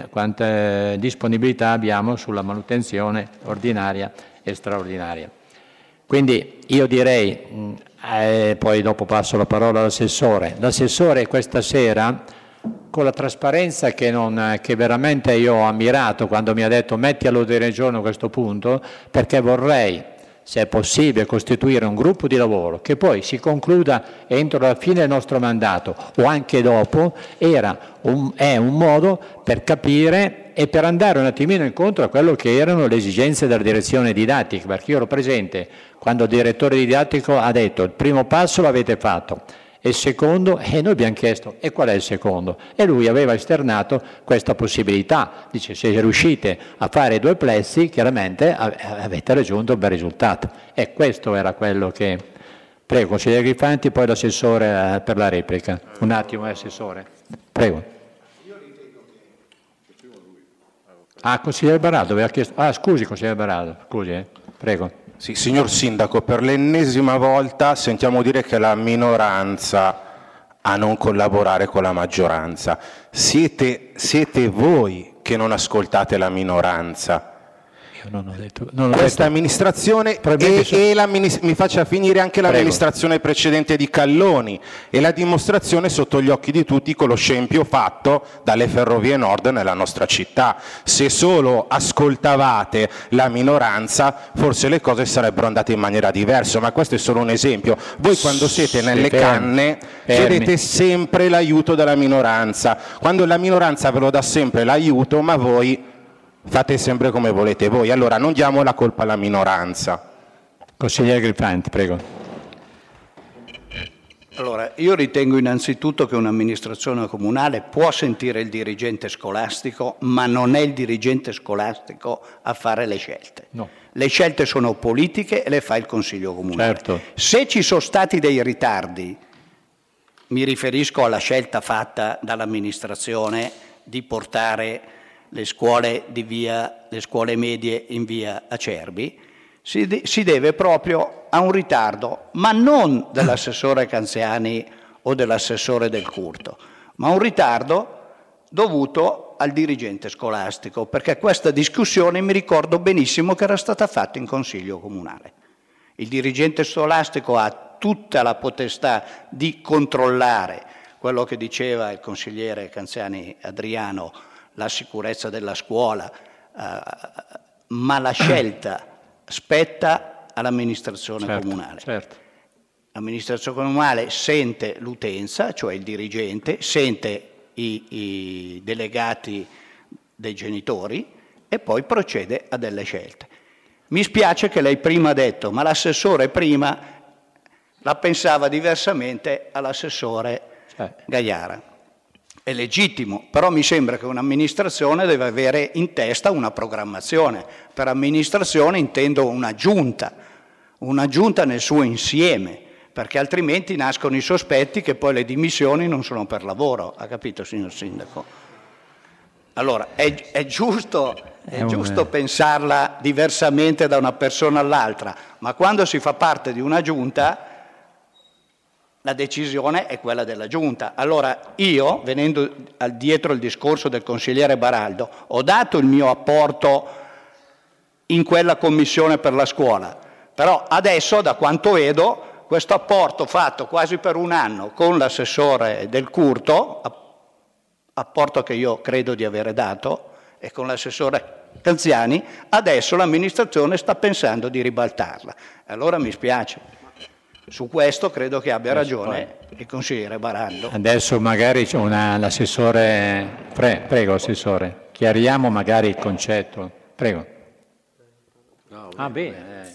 quante disponibilità abbiamo sulla manutenzione ordinaria e straordinaria. Quindi io direi, eh, poi dopo passo la parola all'assessore, l'assessore questa sera, con la trasparenza che, non, che veramente io ho ammirato quando mi ha detto metti all'ordine del giorno questo punto, perché vorrei, se è possibile, costituire un gruppo di lavoro che poi si concluda entro la fine del nostro mandato o anche dopo, era un, è un modo per capire e per andare un attimino incontro a quello che erano le esigenze della direzione didattica, perché io ero presente quando il direttore didattico ha detto il primo passo l'avete fatto, e il secondo, e noi abbiamo chiesto e qual è il secondo? E lui aveva esternato questa possibilità, dice se riuscite a fare due plessi chiaramente avete raggiunto un bel risultato, e questo era quello che... Prego, consigliere Grifanti, poi l'assessore per la replica. Un attimo, assessore. Prego. Ah, consigliere Baraldo, aveva chiesto... Ah, scusi, consigliere Baraldo, scusi, eh. Prego.
Sì, signor Sindaco, per l'ennesima volta sentiamo dire che la minoranza a non collaborare con la maggioranza. Siete, siete voi che non ascoltate la minoranza.
Io non ho detto... Non ho
Questa
detto,
amministrazione e,
so...
e mi faccia finire anche l'amministrazione precedente di Calloni, e la dimostrazione sotto gli occhi di tutti con lo scempio fatto dalle Ferrovie Nord nella nostra città. Se solo ascoltavate la minoranza forse le cose sarebbero andate in maniera diversa, ma questo è solo un esempio. Voi quando siete nelle
fermi,
canne
fermi.
chiedete sempre l'aiuto della minoranza, quando la minoranza ve lo dà sempre l'aiuto, ma voi fate sempre come volete voi, allora non diamo la colpa alla minoranza.
Consigliere Grifanti, prego.
Allora, io ritengo innanzitutto che un'amministrazione comunale può sentire il dirigente scolastico, ma non è il dirigente scolastico a fare le scelte.
No.
Le scelte sono politiche e le fa il Consiglio Comunale.
Certo.
Se ci sono stati dei ritardi, mi riferisco alla scelta fatta dall'amministrazione di portare le scuole, di via, le scuole medie in via Acerbi, si, de- si deve proprio a un ritardo, ma non dell'assessore Canziani o dell'assessore Del Curto, ma un ritardo dovuto al dirigente scolastico, perché questa discussione mi ricordo benissimo che era stata fatta in Consiglio Comunale. Il dirigente scolastico ha tutta la potestà di controllare quello che diceva il consigliere Canziani Adriano, la sicurezza della scuola, eh, ma la scelta spetta all'amministrazione
certo,
comunale.
Certo.
L'amministrazione comunale sente l'utenza, cioè il dirigente, sente i, i delegati dei genitori e poi procede a delle scelte. Mi spiace che lei prima ha detto, ma l'assessore prima la pensava diversamente all'assessore
Eh.
Gaiara. È legittimo, però mi sembra che un'amministrazione deve avere in testa una programmazione. Per amministrazione intendo una giunta, una giunta nel suo insieme, perché altrimenti nascono i sospetti che poi le dimissioni non sono per lavoro, ha capito, signor Sindaco? Allora, è, è giusto, è
È un-
giusto pensarla diversamente da una persona all'altra, ma quando si fa parte di una giunta la decisione è quella della Giunta. Allora io, venendo al dietro il discorso del consigliere Baraldo, ho dato il mio apporto in quella commissione per la scuola, però adesso, da quanto vedo, questo apporto fatto quasi per un anno con l'assessore Del Curto, apporto che io credo di avere dato, e con l'assessore Canziani, adesso l'amministrazione sta pensando di ribaltarla. Allora mi spiace. Su questo credo che abbia ragione il consigliere Baraldo.
Adesso magari c'è una, l'assessore, pre, prego assessore, chiariamo magari il concetto, prego.
No,
Ah bene,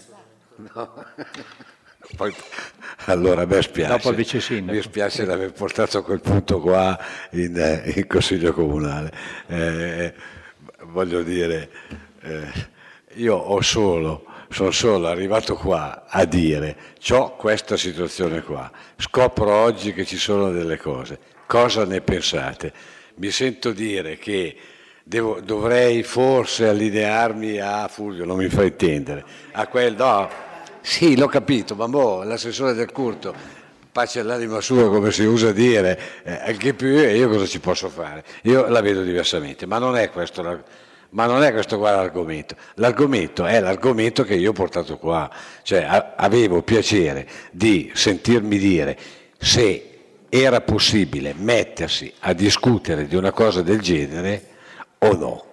Poi, allora a me spiace,
Dopo il vice sindaco.
mi spiace di aver portato quel punto qua in, in Consiglio Comunale. Eh, voglio dire, eh, io ho solo, sono solo arrivato qua a dire c'ho questa situazione qua, scopro oggi che ci sono delle cose, cosa ne pensate? Mi sento dire che devo, dovrei forse allinearmi a Fulvio, non mi fa intendere, a quel no. Sì, l'ho capito, ma boh, l'assessore Del Curto, pace all'anima sua, come si usa dire, eh, anche più e io cosa ci posso fare? Io la vedo diversamente, ma non è questo, la, ma non è questo qua l'argomento. L'argomento è l'argomento che io ho portato qua, cioè a, avevo piacere di sentirmi dire se era possibile mettersi a discutere di una cosa del genere o no.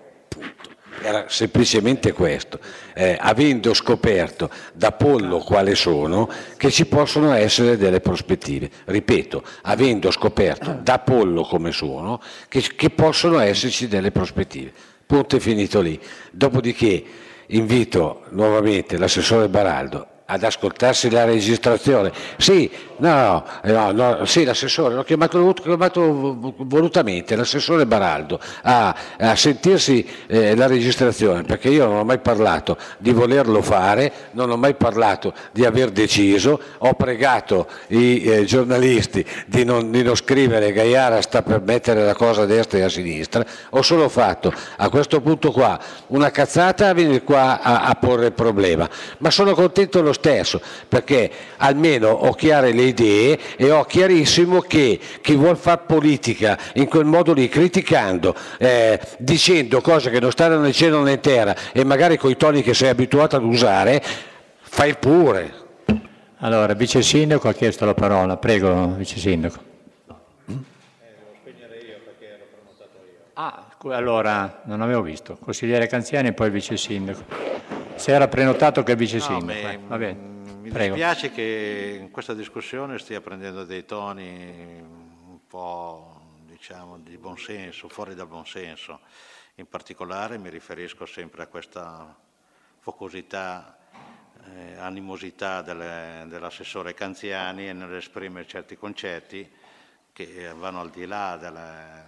Era semplicemente questo, eh, avendo scoperto da pollo quale sono, che ci possono essere delle prospettive. Ripeto, avendo scoperto da pollo come sono, che, che possono esserci delle prospettive. Punto e finito lì. Dopodiché invito nuovamente l'assessore Baraldo ad ascoltarsi la registrazione. Sì, no, no, no, sì, l'assessore, l'ho chiamato, l'ho chiamato volutamente, l'assessore Baraldo, a, a sentirsi eh, la registrazione, perché io non ho mai parlato di volerlo fare, non ho mai parlato di aver deciso, ho pregato i eh, giornalisti di non, di non scrivere Gaiara sta per mettere la cosa a destra e a sinistra, ho solo fatto a questo punto qua una cazzata a venire qua a, a porre il problema, ma sono contento lo stesso, perché almeno ho chiare le idee e ho chiarissimo che chi vuol fare politica in quel modo lì, criticando, eh, dicendo cose che non stanno né cielo né terra e magari coi toni che sei abituato ad usare, fai pure.
allora vice sindaco ha chiesto la parola, prego vice sindaco. Ah, scu- allora non avevo visto, consigliere Canziani e poi il vice sindaco. Se era prenotato che il vice
No,
sindaco,
mi-
eh, va bene.
Mi
Prego.
dispiace che in questa discussione stia prendendo dei toni un po', diciamo, di buonsenso, fuori dal buonsenso. In particolare mi riferisco sempre a questa focosità eh, animosità delle, dell'assessore Canziani e nell'esprimere certi concetti che vanno al di là delle,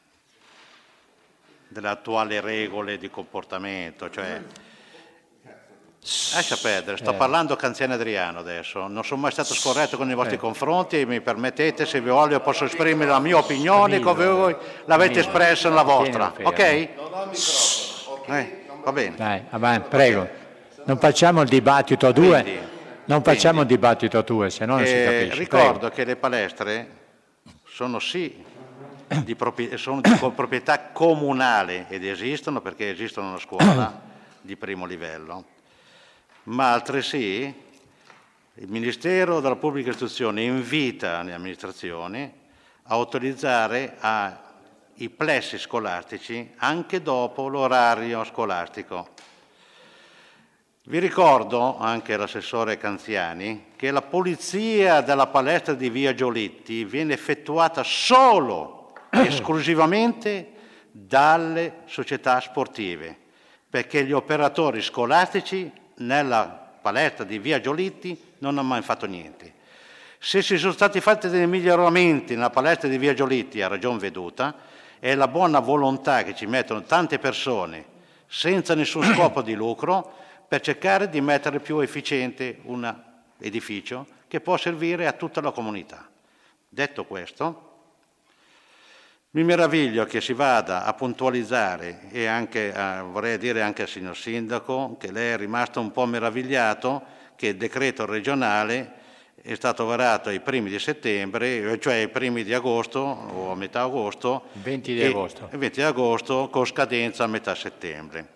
delle attuali regole di comportamento. Cioè, lascia perdere, sto
eh.
parlando Canziani Adriano adesso, non sono mai stato scorretto con i vostri eh. confronti, mi permettete, se vi voglio posso esprimere la mia opinione come voi l'avete espressa nella vostra, ok?
Non ho il microfono,
eh, va bene.
Dai, avanti, prego. Okay. Non facciamo il dibattito a due, quindi, non facciamo quindi, il dibattito a due, se no non eh, si capisce.
Ricordo
prego.
che le palestre sono sì di, propri- sono di proprietà comunale ed esistono perché esistono una scuola di primo livello, ma altresì il Ministero della Pubblica Istruzione invita le amministrazioni a utilizzare a, i plessi scolastici anche dopo l'orario scolastico. Vi ricordo, anche l'assessore Canziani, che la pulizia della palestra di Via Giolitti viene effettuata solo e esclusivamente dalle società sportive, perché gli operatori scolastici nella palestra di Via Giolitti non hanno mai fatto niente. Se ci sono stati fatti dei miglioramenti nella palestra di Via Giolitti, a ragion veduta, è la buona volontà che ci mettono tante persone senza nessun scopo di lucro per cercare di mettere più efficiente un edificio che può servire a tutta la comunità. Detto questo, mi meraviglio che si vada a puntualizzare e anche a, vorrei dire anche al signor Sindaco che lei è rimasto un po' meravigliato che il decreto regionale è stato varato ai primi di settembre, cioè ai primi di agosto o a metà agosto,
venti di agosto,
venti di agosto con scadenza a metà settembre.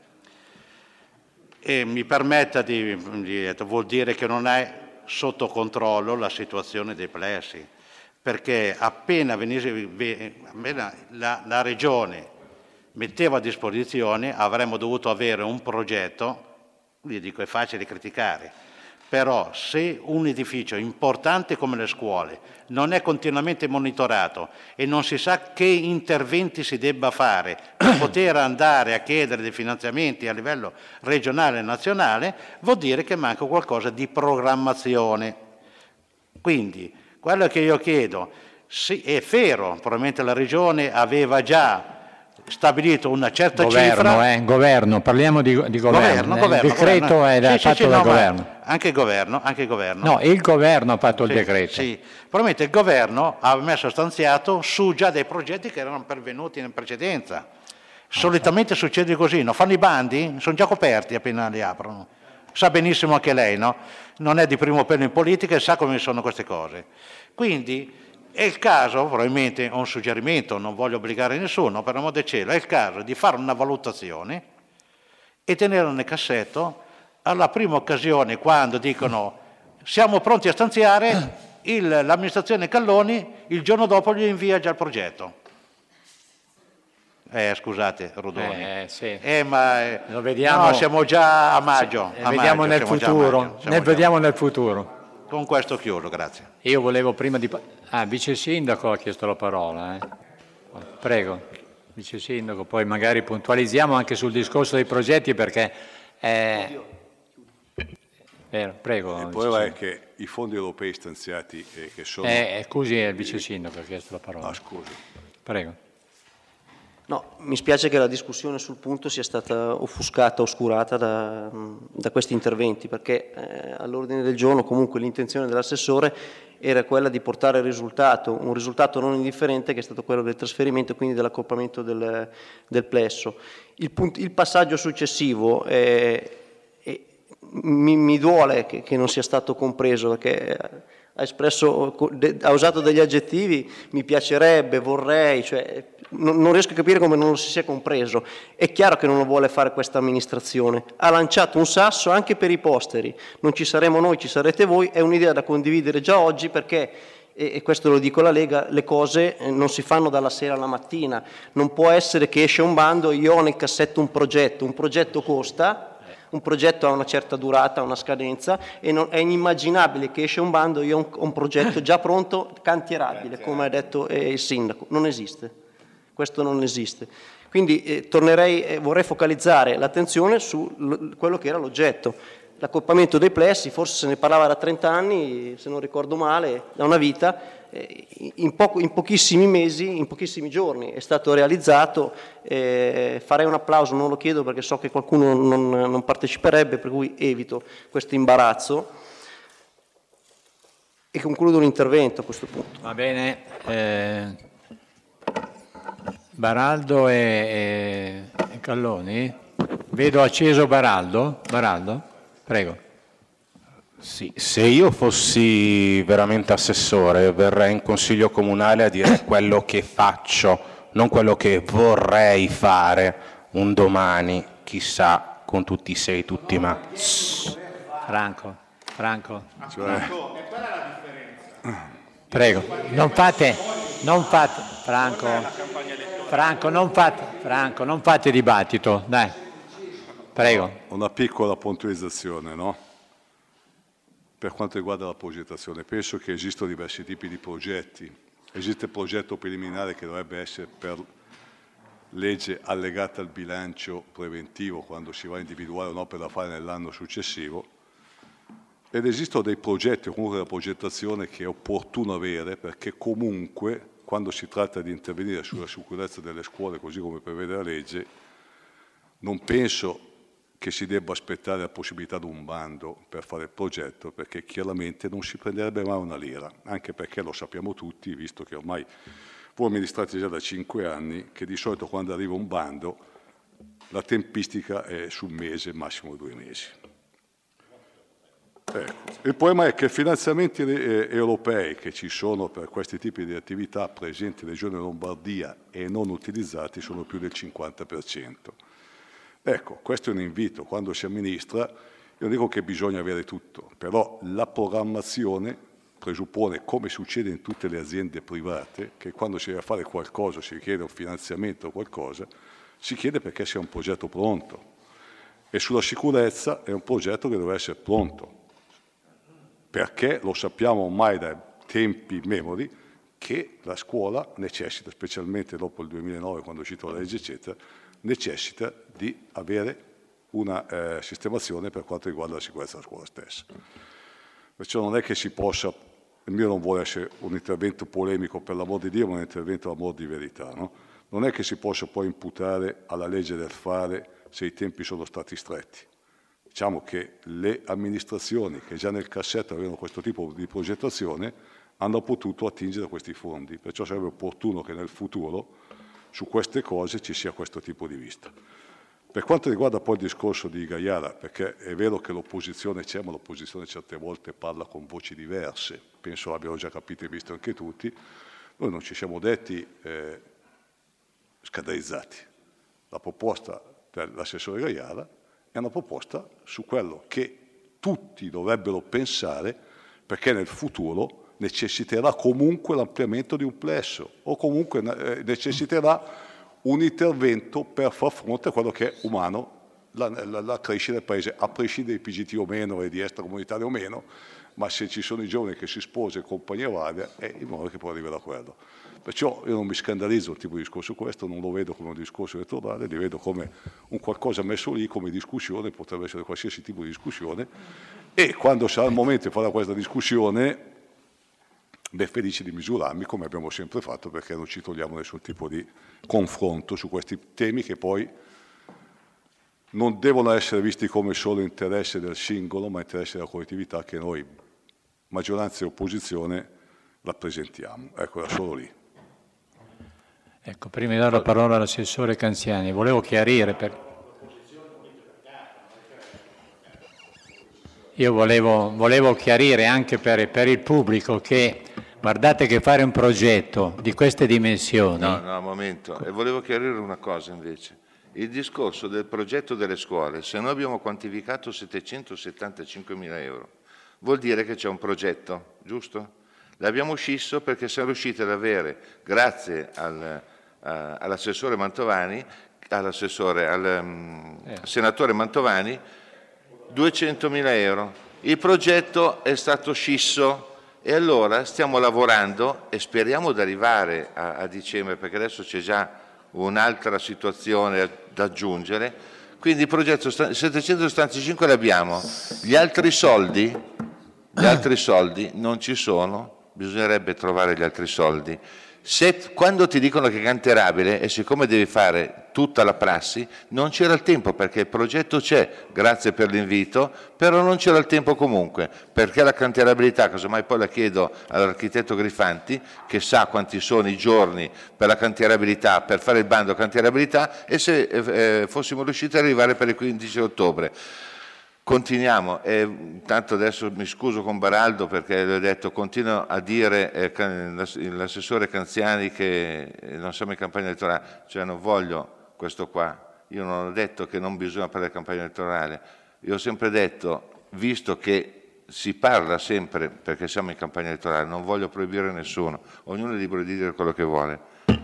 E mi permetta di, di vuol dire che non è sotto controllo la situazione dei plessi, perché appena, venisse, appena la, la Regione metteva a disposizione avremmo dovuto avere un progetto, vi dico è facile criticare, però se un edificio importante come le scuole non è continuamente monitorato e non si sa che interventi si debba fare per poter andare a chiedere dei finanziamenti a livello regionale e nazionale, vuol dire che manca qualcosa di programmazione. Quindi quello che io chiedo, sì, è vero, probabilmente la Regione aveva già stabilito una certa
governo,
cifra.
Eh, governo, parliamo di, di governo.
governo, eh, governo
il decreto
governo.
è
Sì,
fatto
sì,
dal
no,
governo.
Anche il governo, anche il governo.
No, il governo ha fatto
sì,
il decreto.
Sì, probabilmente il governo ha messo stanziato su già dei progetti che erano pervenuti in precedenza. Solitamente succede così, no? Fanno i bandi, sono già coperti appena li aprono. Sa benissimo anche lei, no? Non è di primo pelo in politica e sa come sono queste cose. Quindi è il caso, probabilmente ho un suggerimento, non voglio obbligare nessuno, per amor del cielo, è il caso di fare una valutazione e tenerla nel cassetto alla prima occasione quando dicono siamo pronti a stanziare, il, l'amministrazione Calloni il giorno dopo gli invia già il progetto. Eh, scusate, Rodoni.
Eh, sì.
eh, ma eh,
Lo vediamo,
no, siamo già a maggio.
Sì,
a
vediamo
maggio,
nel futuro. Ne vediamo nel futuro.
Con questo chiudo, grazie.
Io volevo prima di... Ah, vice sindaco ha chiesto la parola. Eh. Prego, vice sindaco, poi magari puntualizziamo anche sul discorso dei progetti perché... È... Vero, prego.
Il problema è che i fondi europei stanziati eh, che sono...
Eh, scusi, è il vice sindaco che ha chiesto la parola.
Ah, scusi.
Prego.
No, mi spiace che la discussione sul punto sia stata offuscata, oscurata da, da questi interventi, perché eh, all'ordine del giorno comunque l'intenzione dell'assessore era quella di portare il risultato, un risultato non indifferente che è stato quello del trasferimento e quindi dell'accorpamento del, del plesso. Il, punt, il passaggio successivo è, è, mi, mi duole che, che non sia stato compreso, perché ha espresso, ha usato degli aggettivi, mi piacerebbe, vorrei, cioè non, non riesco a capire come non lo si sia compreso. È chiaro che non lo vuole fare questa amministrazione, ha lanciato un sasso anche per i posteri, non ci saremo noi, ci sarete voi, è un'idea da condividere già oggi perché, e questo lo dico alla Lega, le cose non si fanno dalla sera alla mattina, non può essere che esce un bando, io ho nel cassetto un progetto, un progetto costa, un progetto ha una certa durata, una scadenza e non, è inimmaginabile che esce un bando, io ho un, un progetto già pronto, cantierabile, come ha detto eh, il sindaco, non esiste, questo non esiste. Quindi eh, tornerei, eh, vorrei focalizzare l'attenzione su l- quello che era l'oggetto. L'accorpamento dei plessi, forse se ne parlava da trenta anni, se non ricordo male, da una vita, in, poco, in pochissimi mesi, in pochissimi giorni è stato realizzato. Eh, farei un applauso, non lo chiedo perché so che qualcuno non, non parteciperebbe, per cui evito questo imbarazzo e concludo l'intervento a questo punto.
Va bene, eh, Baraldo e, e, e Calloni? Vedo acceso Baraldo. Baraldo? Prego.
Sì, se io fossi veramente assessore verrei in consiglio comunale a dire quello che faccio, non quello che vorrei fare un domani, chissà, con tutti i sei, tutti i ma.
Franco, Franco.
Cioè,
Prego, non fate, non fate, Franco, Franco, non fate, Franco, non fate dibattito, dai, prego.
una piccola puntualizzazione, no? Per quanto riguarda la progettazione, penso che esistono diversi tipi di progetti. Esiste il progetto preliminare che dovrebbe essere per legge allegata al bilancio preventivo quando si va a individuare un'opera da fare nell'anno successivo, ed esistono dei progetti o comunque la progettazione che è opportuno avere, perché comunque quando si tratta di intervenire sulla sicurezza delle scuole, così come prevede la legge, non penso che si debba aspettare la possibilità di un bando per fare il progetto, perché chiaramente non si prenderebbe mai una lira, anche perché lo sappiamo tutti, visto che ormai voi amministrate già da cinque anni, che di solito quando arriva un bando la tempistica è su un mese, massimo due mesi. Ecco. Il problema è che i finanziamenti europei che ci sono per questi tipi di attività presenti in Regione Lombardia e non utilizzati sono più del cinquanta per cento. Ecco, questo è un invito. Quando si amministra, io non dico che bisogna avere tutto, però la programmazione presuppone, come succede in tutte le aziende private, che quando si deve fare qualcosa, si richiede un finanziamento o qualcosa, si chiede perché sia un progetto pronto. E sulla sicurezza è un progetto che deve essere pronto, perché lo sappiamo ormai dai tempi memori che la scuola necessita, specialmente dopo il duemilanove, quando è uscita la legge, eccetera, necessita di avere una eh, sistemazione per quanto riguarda la sicurezza della scuola stessa. Perciò non è che si possa, il mio non vuole essere un intervento polemico per l'amor di Dio, ma un intervento all'amor di verità, no? Non è che si possa poi imputare alla legge del fare se i tempi sono stati stretti. Diciamo che le amministrazioni che già nel cassetto avevano questo tipo di progettazione hanno potuto attingere a questi fondi, perciò sarebbe opportuno che nel futuro su queste cose ci sia questo tipo di vista. Per quanto riguarda poi il discorso di Gaiara, perché è vero che l'opposizione c'è, ma l'opposizione certe volte parla con voci diverse, penso l'abbiano già capito e visto anche tutti, noi non ci siamo detti eh, scandalizzati. La proposta dell'assessore Gaiara è una proposta su quello che tutti dovrebbero pensare, perché nel futuro necessiterà comunque l'ampliamento di un plesso o comunque necessiterà un intervento per far fronte a quello che è umano, la, la, la crescita del paese, a prescindere di P G T o meno e di extracomunitario o meno, ma se ci sono i giovani che si sposano e compagnia varia, è il modo che può arrivare a quello. Perciò io non mi scandalizzo un tipo di discorso questo, non lo vedo come un discorso elettorale, li vedo come un qualcosa messo lì come discussione, potrebbe essere qualsiasi tipo di discussione, e quando sarà il momento di fare questa discussione, beh, felice di misurarmi come abbiamo sempre fatto, perché non ci togliamo nessun tipo di confronto su questi temi che poi non devono essere visti come solo interesse del singolo, ma interesse della collettività che noi, maggioranza e opposizione, rappresentiamo. Ecco, era solo lì.
Ecco, prima di dare la parola all'assessore Canziani, volevo chiarire per... Io volevo, volevo chiarire anche per, per il pubblico che guardate che fare un progetto di queste dimensioni...
No, no, un momento. E volevo chiarire una cosa invece. Il discorso del progetto delle scuole, se noi abbiamo quantificato settecentosettantacinquemila euro, vuol dire che c'è un progetto, giusto? L'abbiamo scisso perché siamo riusciti ad avere, grazie al, uh, all'assessore Mantovani, all'assessore, al um, eh. senatore Mantovani, duecentomila euro. Il progetto è stato scisso e allora stiamo lavorando e speriamo di arrivare a, a dicembre, perché adesso c'è già un'altra situazione da aggiungere, Quindi il progetto settecentosettantacinque l'abbiamo, gli altri soldi, gli altri soldi non ci sono, bisognerebbe trovare gli altri soldi. Se, quando ti dicono che è cantierabile, e siccome devi fare tutta la prassi, non c'era il tempo, perché il progetto c'è, grazie per l'invito, però non c'era il tempo comunque, perché la cantierabilità, casomai poi la chiedo all'architetto Grifanti, che sa quanti sono i giorni per la cantierabilità, per fare il bando cantierabilità, e se eh, fossimo riusciti ad arrivare per il quindici ottobre. Continuiamo, e intanto adesso mi scuso con Baraldo perché le ho detto, continuo a dire eh, l'assessore Canziani che non siamo in campagna elettorale, cioè non voglio questo qua, io non ho detto che non bisogna fare la campagna elettorale, io ho sempre detto, visto che si parla sempre perché siamo in campagna elettorale, non voglio proibire nessuno, ognuno è libero di dire quello che vuole.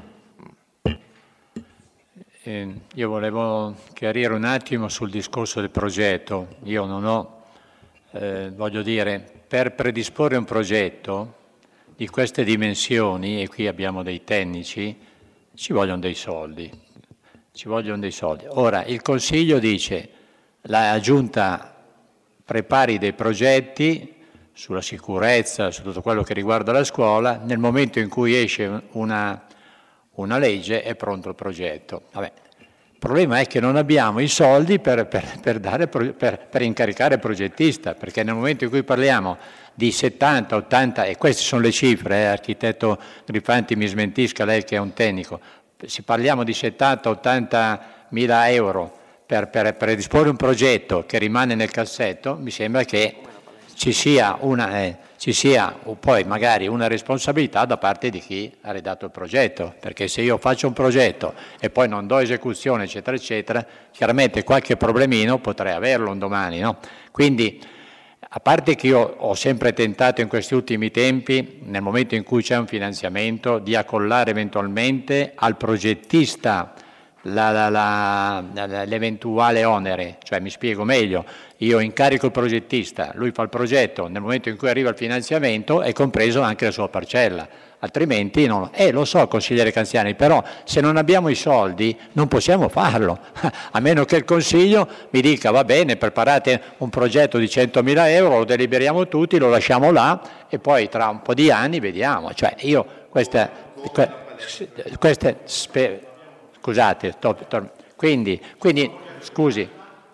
Eh, io volevo chiarire un attimo sul discorso del progetto. Io non ho, eh, voglio dire, per predisporre un progetto di queste dimensioni, e qui abbiamo dei tecnici, ci vogliono dei soldi. Ci vogliono dei soldi. Ora, il Consiglio dice, la Giunta prepari dei progetti sulla sicurezza, su tutto quello che riguarda la scuola, nel momento in cui esce una... una legge è pronto il progetto. Vabbè. Il problema è che non abbiamo i soldi per, per, per, dare, per, per incaricare il progettista, perché nel momento in cui parliamo di settanta, ottanta, e queste sono le cifre, eh, architetto Grifanti mi smentisca, lei che è un tecnico, se parliamo di settanta, ottanta mila euro per, per predisporre un progetto che rimane nel cassetto, mi sembra che ci sia una... Eh, ci sia poi magari una responsabilità da parte di chi ha redatto il progetto, perché se io faccio un progetto e poi non do esecuzione eccetera eccetera, chiaramente qualche problemino potrei averlo un domani, no? Quindi a parte che io ho sempre tentato in questi ultimi tempi, nel momento in cui c'è un finanziamento, di accollare eventualmente al progettista La, la, la, l'eventuale onere, cioè mi spiego meglio, io incarico il progettista, lui fa il progetto, nel momento in cui arriva il finanziamento è compreso anche la sua parcella, altrimenti non. Eh, lo so consigliere Canziani, però se non abbiamo i soldi non possiamo farlo, a meno che il Consiglio mi dica va bene, preparate un progetto di centomila euro, lo deliberiamo tutti, lo lasciamo là e poi tra un po' di anni vediamo, cioè io queste, queste sper- Scusate, sto, sto, quindi, quindi, scusi,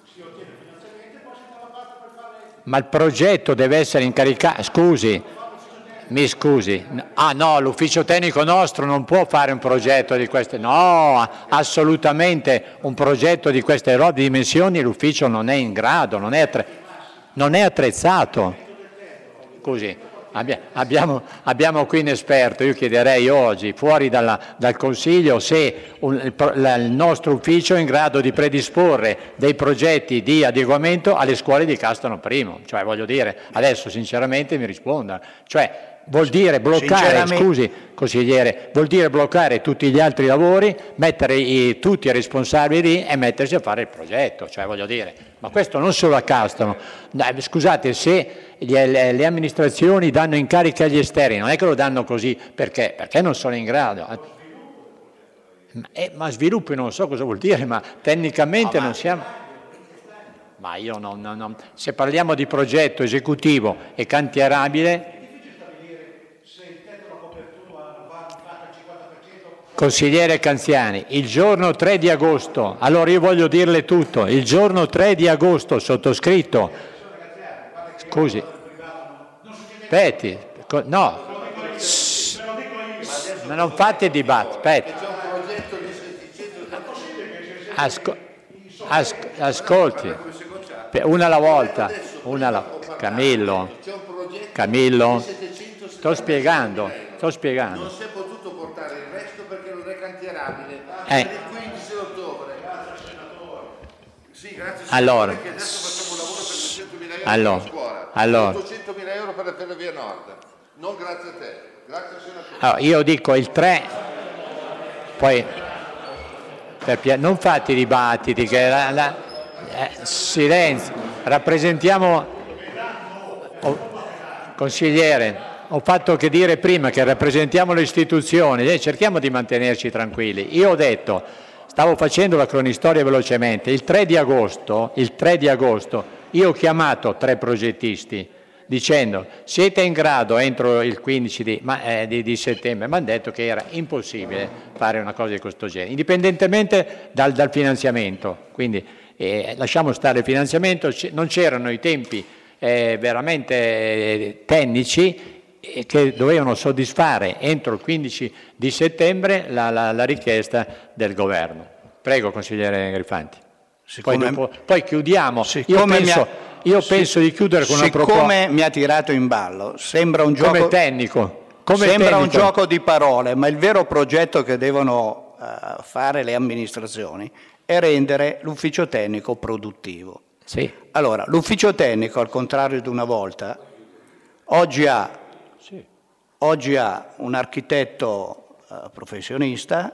ma il progetto deve essere incaricato, scusi, mi scusi, ah no, l'ufficio tecnico nostro non può fare un progetto di queste, no, assolutamente un progetto di queste dimensioni l'ufficio non è in grado, non è, attre, non è attrezzato, scusi. Abbiamo, abbiamo qui un esperto, io chiederei oggi fuori dalla, dal Consiglio se un, il, il nostro ufficio è in grado di predisporre dei progetti di adeguamento alle scuole di Castano Primo, cioè voglio dire, adesso sinceramente mi risponda, cioè vuol dire bloccare, scusi consigliere, vuol dire bloccare tutti gli altri lavori, mettere i, tutti i responsabili lì e mettersi a fare il progetto, cioè voglio dire, ma questo non solo a Castano, scusate se le, le amministrazioni danno incarichi agli esterni, non è che lo danno così perché, perché non sono in grado, eh, ma sviluppo non so cosa vuol dire, ma tecnicamente non siamo... Ma io non, non, non... Se parliamo di progetto esecutivo e cantierabile... Consigliere Canziani, il giorno tre di agosto, allora io voglio dirle tutto, il giorno tre di agosto sottoscritto, scusi, aspetti, no, ma non fate dibattito, aspetti, Asco, as, ascolti, una alla volta, una alla volta, Camillo, Camillo, sto spiegando, sto spiegando. Eh.
Il quindici ottobre. Sì, grazie
allora,
perché adesso facciamo un lavoro per duecentomila euro
allora,
per la scuola,
allora,
ottocentomila euro per la Ferrovia Nord. Non grazie a te, grazie al senatore.
Allora, io dico il tre, poi per, non fate i dibattiti, che la, la, eh, silenzio, rappresentiamo, oh, consigliere. Ho fatto che dire prima che rappresentiamo le istituzioni, eh, cerchiamo di mantenerci tranquilli. Io ho detto stavo facendo la cronistoria velocemente. Il tre di agosto, il tre di agosto io ho chiamato tre progettisti dicendo siete in grado entro il quindici di, ma, eh, di, di settembre, mi hanno detto che era impossibile fare una cosa di questo genere, indipendentemente dal, dal finanziamento, quindi eh, lasciamo stare il finanziamento, non c'erano i tempi eh, veramente eh, tecnici eh, che dovevano soddisfare entro il quindici di settembre la, la, la richiesta del governo. Prego, consigliere Grifanti. Poi, dopo, poi chiudiamo. Io penso... Io penso di chiudere con una proposta.
Siccome mi ha tirato in ballo, sembra un gioco,
come tecnico, come
sembra
tecnico.
un gioco di parole, ma il vero progetto che devono uh, fare le amministrazioni è rendere l'ufficio tecnico produttivo.
Sì.
Allora, l'ufficio tecnico, al contrario di una volta, oggi ha, sì. oggi ha un architetto uh, professionista,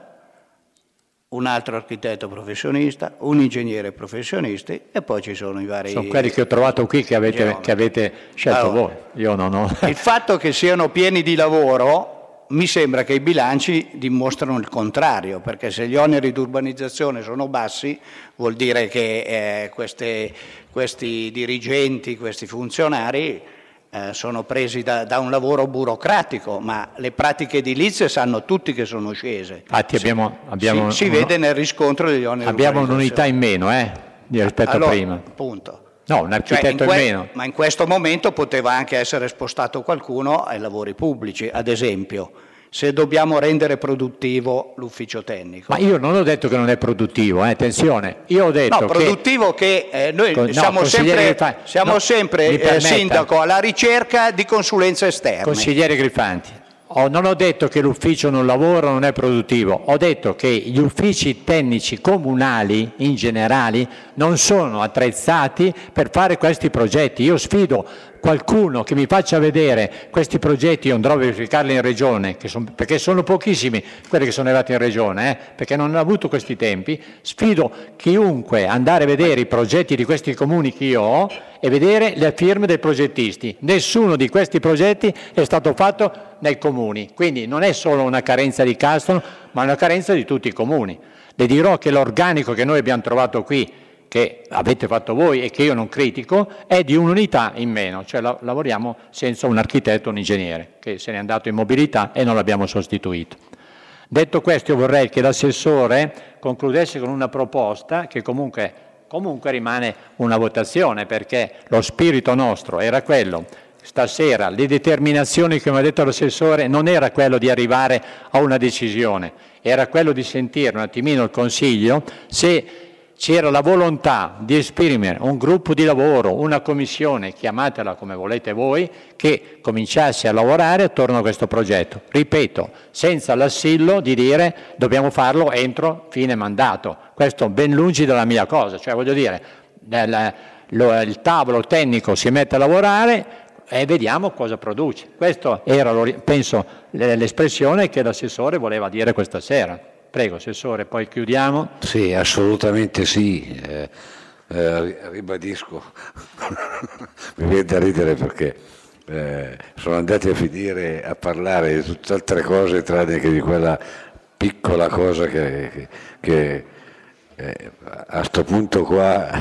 un altro architetto professionista, un ingegnere professionista e poi ci sono i vari...
Sono quelli che ho trovato qui che avete, che avete scelto allora, voi, io non ho...
Il fatto che siano pieni di lavoro mi sembra che i bilanci dimostrano il contrario, perché se gli oneri di urbanizzazione sono bassi vuol dire che eh, queste, questi dirigenti, questi funzionari Eh, sono presi da, da un lavoro burocratico, ma le pratiche edilizie sanno tutti che sono scese.
Infatti abbiamo, abbiamo
si, si
uno,
vede nel riscontro degli oneri.
Abbiamo un'unità in meno eh, rispetto
allora,
a prima.
Punto.
No, un architetto
cioè, in, que-
in meno.
Ma in questo momento poteva anche essere spostato qualcuno ai lavori pubblici, ad esempio. Se dobbiamo rendere produttivo l'ufficio tecnico.
Ma io non ho detto che non è produttivo, eh, attenzione. Io ho detto
no,
che...
produttivo che eh, noi
no,
siamo sempre,
Grifanti,
siamo
no,
sempre eh, sindaco alla ricerca di consulenze esterne.
Consigliere Grifanti, oh, non ho detto che l'ufficio non lavora, non è produttivo, ho detto che gli uffici tecnici comunali in generale non sono attrezzati per fare questi progetti. Io sfido qualcuno che mi faccia vedere questi progetti, io andrò a verificarli in regione, che son, perché sono pochissimi quelli che sono arrivati in regione, eh, perché non hanno avuto questi tempi. Sfido chiunque ad andare a vedere i progetti di questi comuni che io ho e vedere le firme dei progettisti. Nessuno di questi progetti è stato fatto nei comuni, quindi non è solo una carenza di Caston, ma una carenza di tutti i comuni. Le dirò che l'organico che noi abbiamo trovato qui, che avete fatto voi e che io non critico, è di un'unità in meno, cioè la, lavoriamo senza un architetto o un ingegnere, che se n'è andato in mobilità e non l'abbiamo sostituito. Detto questo, io vorrei che l'assessore concludesse con una proposta che comunque, comunque rimane una votazione, perché lo spirito nostro era quello. Stasera le determinazioni che mi ha detto l'assessore non era quello di arrivare a una decisione, era quello di sentire un attimino il Consiglio se c'era la volontà di esprimere un gruppo di lavoro, una commissione, chiamatela come volete voi, che cominciasse a lavorare attorno a questo progetto. Ripeto, senza l'assillo di dire dobbiamo farlo entro fine mandato. Questo ben lungi dalla mia cosa, cioè voglio dire, il, il tavolo tecnico si mette a lavorare e vediamo cosa produce. Questa era, penso, l'espressione che l'assessore voleva dire questa sera. Prego, Assessore, poi chiudiamo.
Sì, assolutamente sì. Eh, eh, ribadisco, mi viene da ridere perché eh, sono andati a finire a parlare di tutt'altre cose tranne che di quella piccola cosa che, che, che eh, a sto punto qua...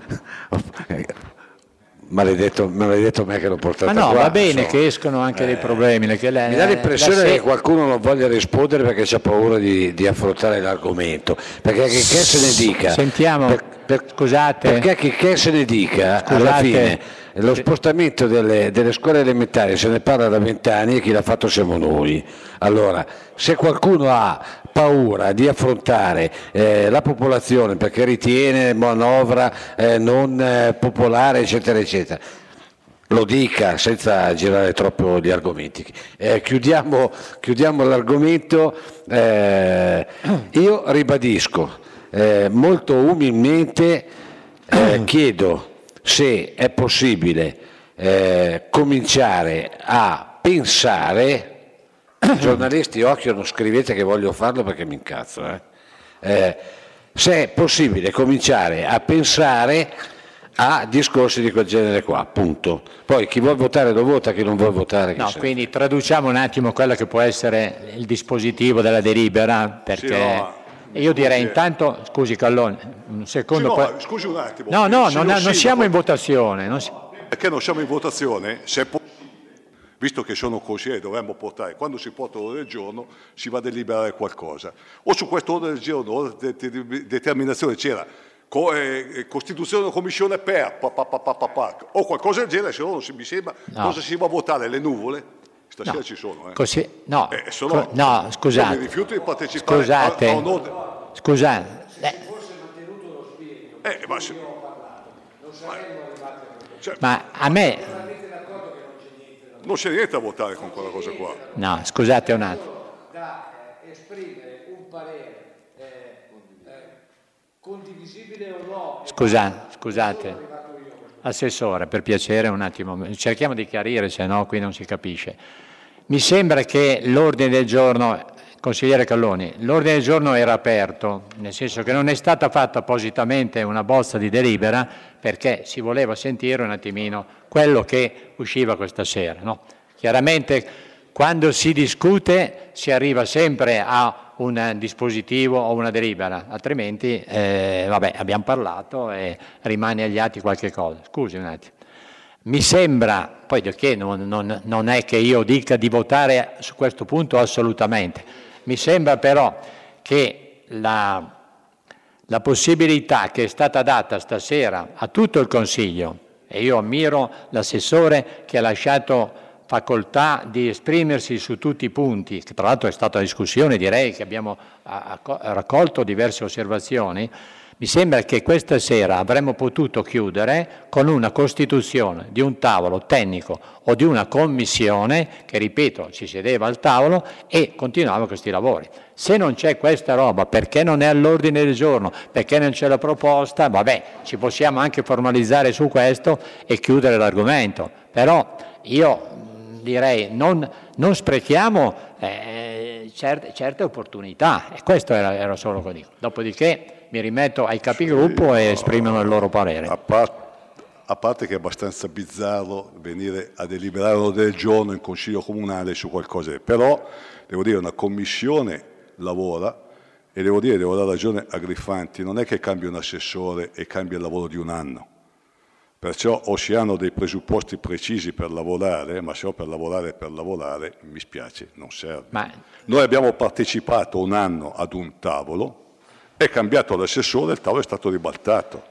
Maledetto, maledetto me che l'ho portato
Ma no,
qua,
va bene
so.
che escono anche eh, dei problemi. Che la,
mi dà l'impressione
se...
che qualcuno non voglia rispondere perché c'ha paura di, di affrontare l'argomento. Perché che, che se ne dica?
Sentiamo,
per, per,
scusate.
Perché che, che se ne dica, scusate, alla fine, lo spostamento delle, delle scuole elementari se ne parla da vent'anni e chi l'ha fatto siamo noi. Allora, se qualcuno ha paura di affrontare eh, la popolazione perché ritiene manovra eh, non eh, popolare eccetera eccetera, lo dica senza girare troppo gli argomenti. Eh, chiudiamo, chiudiamo l'argomento. Eh, io ribadisco eh, molto umilmente, eh, chiedo se è possibile eh, cominciare a pensare. Giornalisti, occhio, non scrivete che voglio farlo perché mi incazzo. Eh. Eh, se è possibile cominciare a pensare a discorsi di quel genere qua, punto. Poi chi vuol votare lo vota, chi non vuol votare...
No, quindi traduciamo un attimo quello che può essere il dispositivo della delibera, perché...
Sì, no,
E io direi intanto, scusi Calloni, un secondo...
Sì, no,
poi...
scusi un attimo.
No, no,
Se
non, non siamo in votazione. Non si...
Perché non siamo in votazione? Se po- visto che sono così, dovremmo portare, quando si porta l'ordine del giorno, si va a deliberare qualcosa. O su questo ordine del giorno, o de- de- determinazione c'era co- eh, Costituzione della Commissione per, pa, pa, pa, pa, pa, pa, o qualcosa del genere, se no non si, mi sembra,
No.
cosa si va a votare? Le nuvole? Stasera
No.
ci sono, eh.
Così, no,
Eh, sono-
co- no, scusate.
io mi rifiuto di partecipare
Scusate,
a, a un ordine.
scusate. Eh,
Eh, ma, se- cioè,
ma a me...
non c'è niente da votare con quella cosa qua.
No, scusate un attimo.
Da eh, esprimere un parere eh, eh, condivisibile o no.
Scusate, scusate. Assessore, per piacere un attimo, cerchiamo di chiarire, se no qui non si capisce. Mi sembra che l'ordine del giorno, consigliere Calloni, l'ordine del giorno era aperto, nel senso che non è stata fatta appositamente una bozza di delibera perché si voleva sentire un attimino quello che usciva questa sera, no? Chiaramente quando si discute si arriva sempre a un dispositivo o una delibera, altrimenti eh, vabbè, abbiamo parlato e rimane agli atti qualche cosa. Scusi un attimo. Mi sembra, poi perché non, non, non è che io dica di votare su questo punto assolutamente, mi sembra però che la, la possibilità che è stata data stasera a tutto il Consiglio, e io ammiro l'assessore che ha lasciato facoltà di esprimersi su tutti i punti, che tra l'altro è stata una discussione, direi che abbiamo raccolto diverse osservazioni, mi sembra che questa sera avremmo potuto chiudere con una costituzione di un tavolo tecnico o di una commissione che, ripeto, ci sedeva al tavolo e continuava questi lavori. Se non c'è questa roba, perché non è all'ordine del giorno, perché non c'è la proposta, vabbè, ci possiamo anche formalizzare su questo e chiudere l'argomento. Però io direi non, non sprechiamo eh, certe, certe opportunità, e questo era, era solo quello che dico. Dopodiché mi rimetto ai capigruppo e esprimono il loro parere.
A, par- a parte che è abbastanza bizzarro venire a deliberare l'ordine del giorno in Consiglio Comunale su qualcosa, però devo dire una commissione lavora e devo dire, devo dare ragione a Griffanti, non è che cambia un assessore e cambia il lavoro di un anno. Perciò o si hanno dei presupposti precisi per lavorare, ma se ho per lavorare per lavorare, mi spiace, non serve. Ma... Noi abbiamo partecipato un anno ad un tavolo, è cambiato l'assessore, il tavolo è stato ribaltato.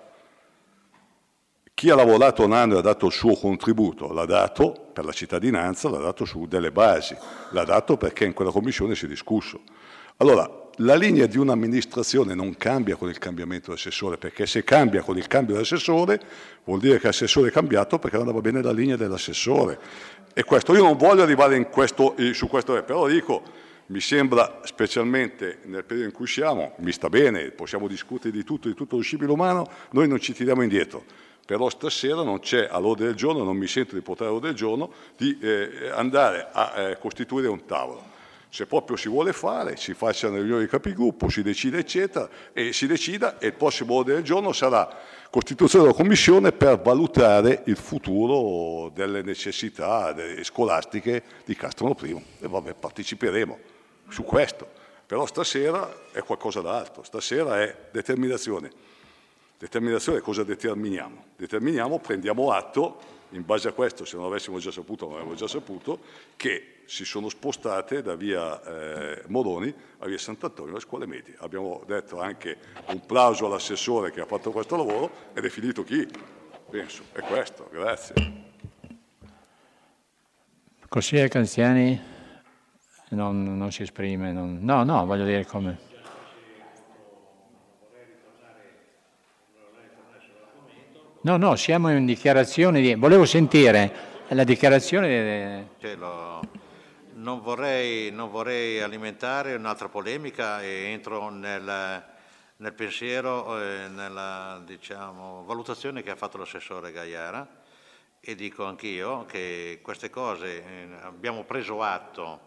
Chi ha lavorato un anno e ha dato il suo contributo, l'ha dato per la cittadinanza, l'ha dato su delle basi, l'ha dato perché in quella commissione si è discusso. Allora, la linea di un'amministrazione non cambia con il cambiamento dell'assessore, perché se cambia con il cambio dell'assessore vuol dire che l'assessore è cambiato perché non va bene la linea dell'assessore. E questo, io non voglio arrivare in questo, su questo, però dico, mi sembra, specialmente nel periodo in cui siamo, mi sta bene, possiamo discutere di tutto, di tutto lo scibile umano, noi non ci tiriamo indietro. Però stasera non c'è all'ordine del giorno, non mi sento di portare all'ordine del giorno, di eh, andare a eh, costituire un tavolo. Se proprio si vuole fare, si faccia una riunione di capigruppo, si decide eccetera, e si decida e il prossimo ordine del giorno sarà costituzione della commissione per valutare il futuro delle necessità delle scolastiche di Castrono Primo. E vabbè, parteciperemo su questo. Però stasera è qualcosa d'altro, stasera è determinazione. Determinazione cosa determiniamo? Determiniamo, prendiamo atto, in base a questo, se non avessimo già saputo, non avevamo già saputo, che si sono spostate da via eh, Moroni a via Sant'Antonio le scuole medie. Abbiamo detto anche un plauso all'assessore che ha fatto questo lavoro ed è finito chi? Penso, è questo, grazie.
Consigliere Canziani non, non si esprime, non, no, no, voglio dire come... No, no, siamo in dichiarazione di... Volevo sentire la dichiarazione... Di...
Cioè, lo... non, vorrei, non vorrei alimentare un'altra polemica e entro nel, nel pensiero e nella, diciamo, valutazione che ha fatto l'assessore Gaiara e dico anch'io che queste cose eh, abbiamo preso atto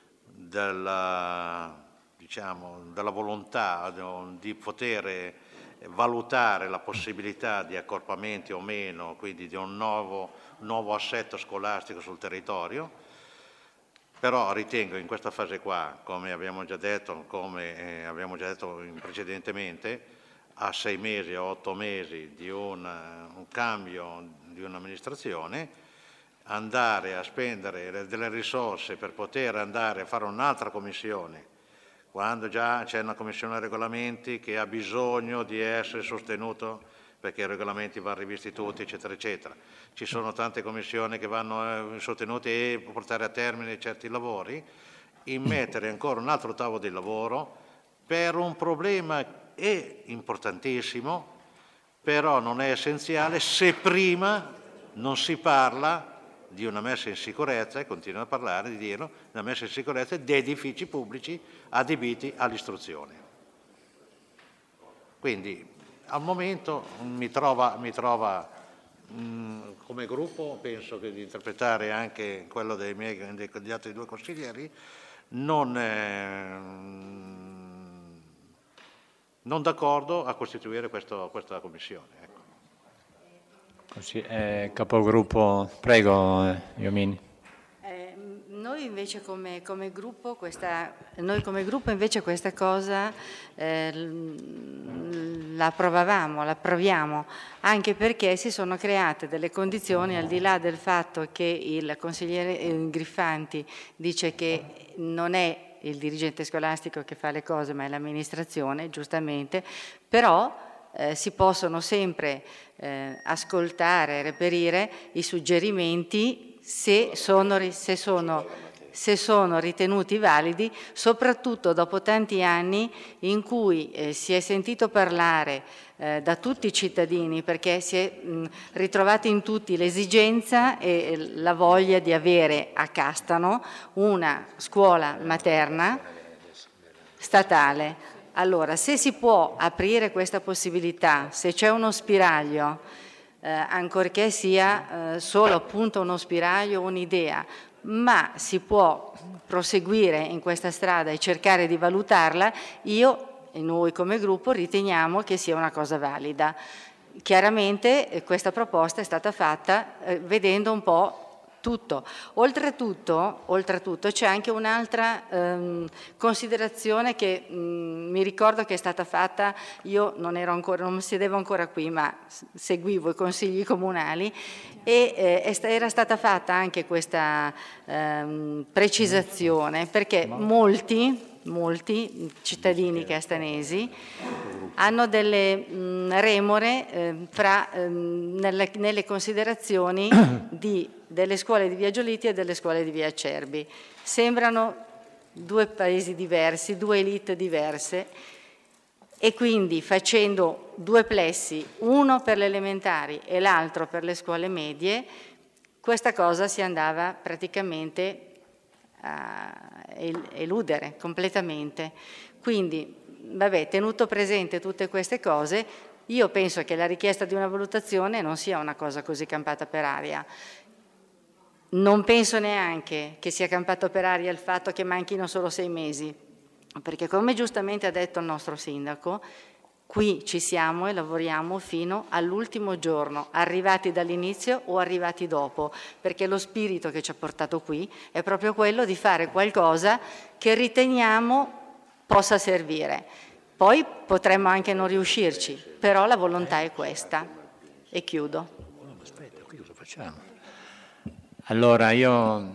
della, diciamo, della volontà di poter valutare la possibilità di accorpamenti o meno, quindi di un nuovo, nuovo assetto scolastico sul territorio. Però ritengo in questa fase qua, come abbiamo già detto, come eh, abbiamo già detto precedentemente, a sei mesi o otto mesi di un, un cambio di un'amministrazione, andare a spendere delle risorse per poter andare a fare un'altra commissione, quando già c'è una commissione regolamenti che ha bisogno di essere sostenuto perché i regolamenti vanno rivisti tutti, eccetera, eccetera. Ci sono tante commissioni che vanno eh, sostenute e portare a termine certi lavori, immettere ancora un altro tavolo di lavoro per un problema è importantissimo, però non è essenziale se prima non si parla di una messa in sicurezza, e continuo a parlare di dirlo, una messa in sicurezza di edifici pubblici adibiti all'istruzione. Quindi al momento mi trova, mi trova mh, come gruppo, penso che di interpretare anche quello dei miei, degli altri due consiglieri, non, eh, non d'accordo a costituire questo, questa commissione. Ecco.
Così, eh, capogruppo, prego, eh, Iomini.
Eh, noi invece come, come gruppo questa, noi come gruppo invece questa cosa eh, la approvavamo, la approviamo, anche perché si sono create delle condizioni, al di là del fatto che il consigliere Griffanti dice che non è il dirigente scolastico che fa le cose, ma è l'amministrazione, giustamente, però Eh, si possono sempre eh, ascoltare, reperire i suggerimenti se sono, se, sono, se sono ritenuti validi, soprattutto dopo tanti anni in cui eh, si è sentito parlare eh, da tutti i cittadini, perché si è mh, ritrovata in tutti l'esigenza e la voglia di avere a Castano una scuola materna statale. Allora, se si può aprire questa possibilità, se c'è uno spiraglio, eh, ancorché sia eh, solo appunto uno spiraglio, un'idea, ma si può proseguire in questa strada e cercare di valutarla, io e noi come gruppo riteniamo che sia una cosa valida. Chiaramente eh, questa proposta è stata fatta eh, vedendo un po' tutto. Oltretutto, oltretutto c'è anche un'altra ehm, considerazione che mh, mi ricordo che è stata fatta, io non ero ancora, non siedevo ancora qui, ma seguivo i consigli comunali e eh, era stata fatta anche questa ehm, precisazione, perché molti molti cittadini castanesi hanno delle mh, remore eh, fra, eh, nelle, nelle considerazioni di, delle scuole di Via Giolitti e delle scuole di Via Acerbi. Sembrano due paesi diversi, due elite diverse, e quindi facendo due plessi, uno per le elementari e l'altro per le scuole medie, questa cosa si andava praticamente a eludere completamente. Quindi, vabbè, tenuto presente tutte queste cose, io penso che la richiesta di una valutazione non sia una cosa così campata per aria. Non penso neanche che sia campato per aria il fatto che manchino solo sei mesi, perché come giustamente ha detto il nostro sindaco, qui ci siamo e lavoriamo fino all'ultimo giorno, arrivati dall'inizio o arrivati dopo, perché lo spirito che ci ha portato qui è proprio quello di fare qualcosa che riteniamo possa servire. Poi potremmo anche non riuscirci, però la volontà è questa. E chiudo.
Aspetta, qui cosa facciamo? Allora, io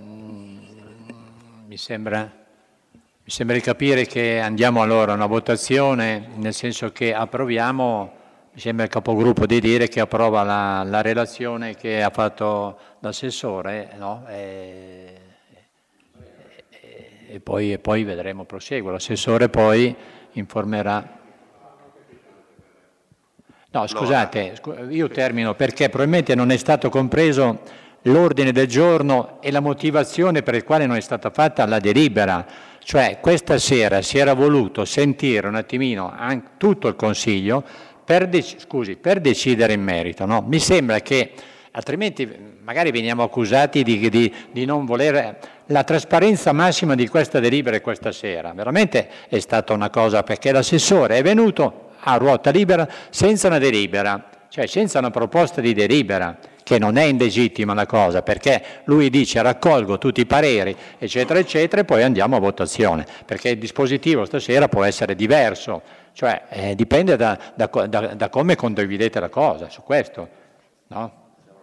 mh, mi sembra... Mi sembra di capire che andiamo allora a una votazione, nel senso che approviamo, mi sembra il capogruppo di dire che approva la, la relazione che ha fatto l'assessore, no? e, e, e, poi, e poi vedremo, prosegue. L'assessore poi informerà. No, scusate, io termino perché probabilmente non è stato compreso l'ordine del giorno e la motivazione per il quale non è stata fatta la delibera. Cioè questa sera si era voluto sentire un attimino anche tutto il Consiglio per, dec- scusi, per decidere in merito. No? Mi sembra che altrimenti magari veniamo accusati di, di, di non volere la trasparenza massima di questa delibera questa sera. Veramente è stata una cosa, perché l'assessore è venuto a ruota libera senza una delibera, cioè senza una proposta di delibera. che non è illegittima la cosa, perché lui dice raccolgo tutti i pareri, eccetera, eccetera, e poi andiamo a votazione, perché il dispositivo stasera può essere diverso, cioè eh, dipende da, da, da, da come condividete la cosa, su questo, no?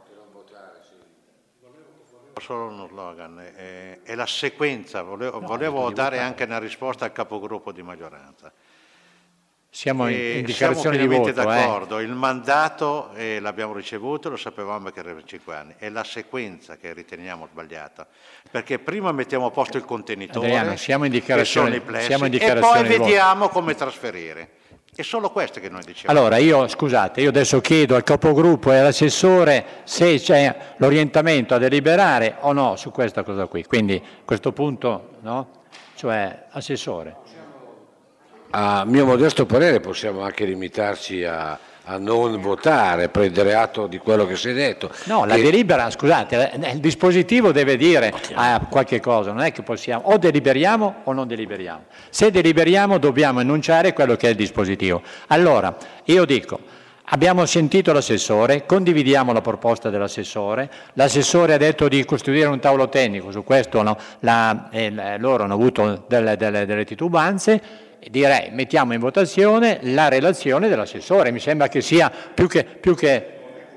Solo uno slogan, è, è la sequenza, volevo, no, volevo dare anche una risposta al capogruppo di maggioranza.
Siamo in, in dichiarazione
siamo
di voto.
d'accordo,
eh.
Il mandato eh, l'abbiamo ricevuto, lo sapevamo che era per cinque anni, è la sequenza che riteniamo sbagliata, perché prima mettiamo a posto il contenitore,
Adriano, siamo in dichiarazione,
che sono i plessi,
siamo in
e
dichiarazione
poi
di
vediamo
voto.
come trasferire. È solo questo che noi diciamo.
Allora, io, scusate, io adesso chiedo al capogruppo e all'assessore se c'è l'orientamento a deliberare o no su questa cosa qui. Quindi, a questo punto, no? Cioè, assessore.
A mio modesto parere possiamo anche limitarci a, a non votare, prendere atto di quello che si è detto.
No, la
che...
delibera, scusate, il dispositivo deve dire ah, qualche cosa, non è che possiamo, o deliberiamo o non deliberiamo. Se deliberiamo dobbiamo enunciare quello che è il dispositivo. Allora, io dico, abbiamo sentito l'assessore, condividiamo la proposta dell'assessore, l'assessore ha detto di costituire un tavolo tecnico, su questo no, la, eh, loro hanno avuto delle, delle, delle titubanze. Direi mettiamo in votazione la relazione dell'assessore, mi sembra che sia più che, più che...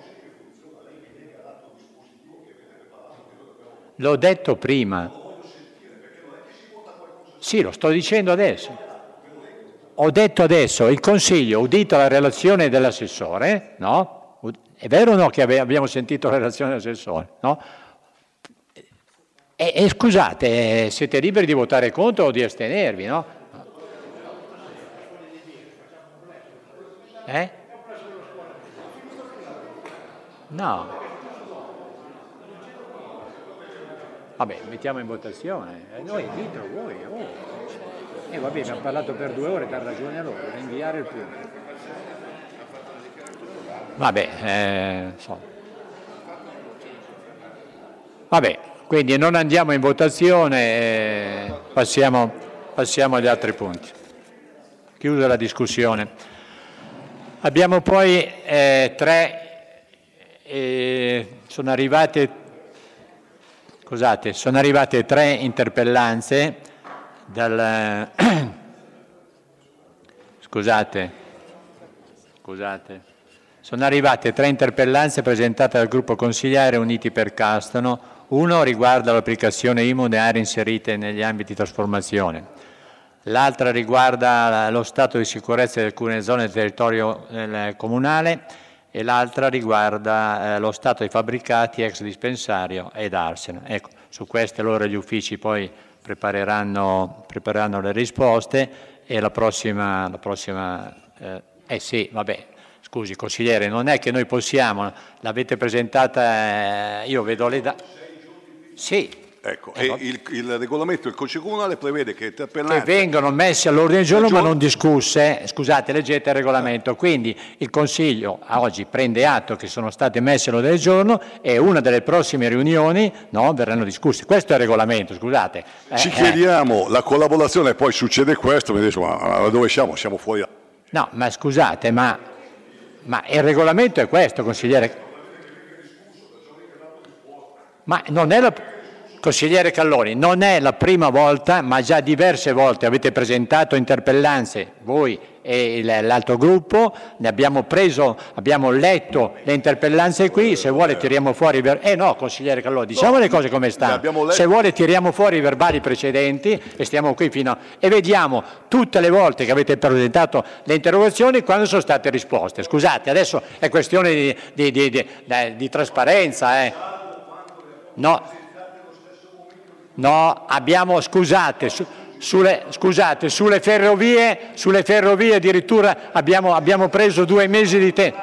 L'ho detto prima, sì, lo sto dicendo adesso, ho detto adesso, il Consiglio, udita la relazione dell'assessore, no? È vero o no che abbiamo sentito la relazione dell'assessore, no? E, e scusate, siete liberi di votare contro o di astenervi, no? Eh? No. Vabbè, mettiamo in votazione. Eh, noi dentro voi. Oh. E eh, vabbè, abbiamo parlato per due ore, dar ragione a loro, rinviare il punto. Vabbè, eh, so. Vabbè, quindi non andiamo in votazione, eh, passiamo, passiamo agli altri punti. Chiusa la discussione. Abbiamo poi eh, tre, eh, sono arrivate, scusate, sono arrivate tre interpellanze dal, scusate, scusate, sono arrivate tre interpellanze presentate dal gruppo consigliare Uniti per Castano. Uno riguarda l'applicazione I M U delle aree inserite negli ambiti di trasformazione. L'altra riguarda lo stato di sicurezza di alcune zone del territorio eh, comunale e l'altra riguarda eh, lo stato dei fabbricati ex dispensario ed arseno. Ecco, su queste loro gli uffici poi prepareranno, prepareranno le risposte e la prossima, la prossima eh, eh sì, vabbè, scusi consigliere, non è che noi possiamo, l'avete presentata, eh, io vedo le date. Sì.
Ecco, e il, il regolamento del Consiglio Comunale prevede che interpellanze...
Che vengono messe all'ordine del giorno ma non discusse, scusate, leggete il regolamento, quindi il Consiglio oggi prende atto che sono state messe all'ordine del giorno e una delle prossime riunioni no, verranno discusse. Questo è il regolamento, scusate.
Eh, Ci chiediamo eh. la collaborazione e poi succede questo, mi dice, ma dove siamo? Siamo fuori.
No, ma scusate, ma, ma il regolamento è questo, consigliere. Ma non è la... Consigliere Calloni, non è la prima volta, ma già diverse volte avete presentato interpellanze, voi e l'altro gruppo, ne abbiamo preso, abbiamo letto le interpellanze qui, se vuole tiriamo fuori i verbali, eh no consigliere Calloni, diciamo no, le cose come stanno, se vuole tiriamo fuori i verbali precedenti e stiamo qui fino a... e vediamo tutte le volte che avete presentato le interrogazioni quando sono state risposte. Scusate, adesso è questione di, di, di, di, di, di trasparenza, eh. No. No, abbiamo, scusate, su, sulle, scusate, sulle ferrovie, sulle ferrovie addirittura abbiamo, abbiamo preso due mesi di tempo.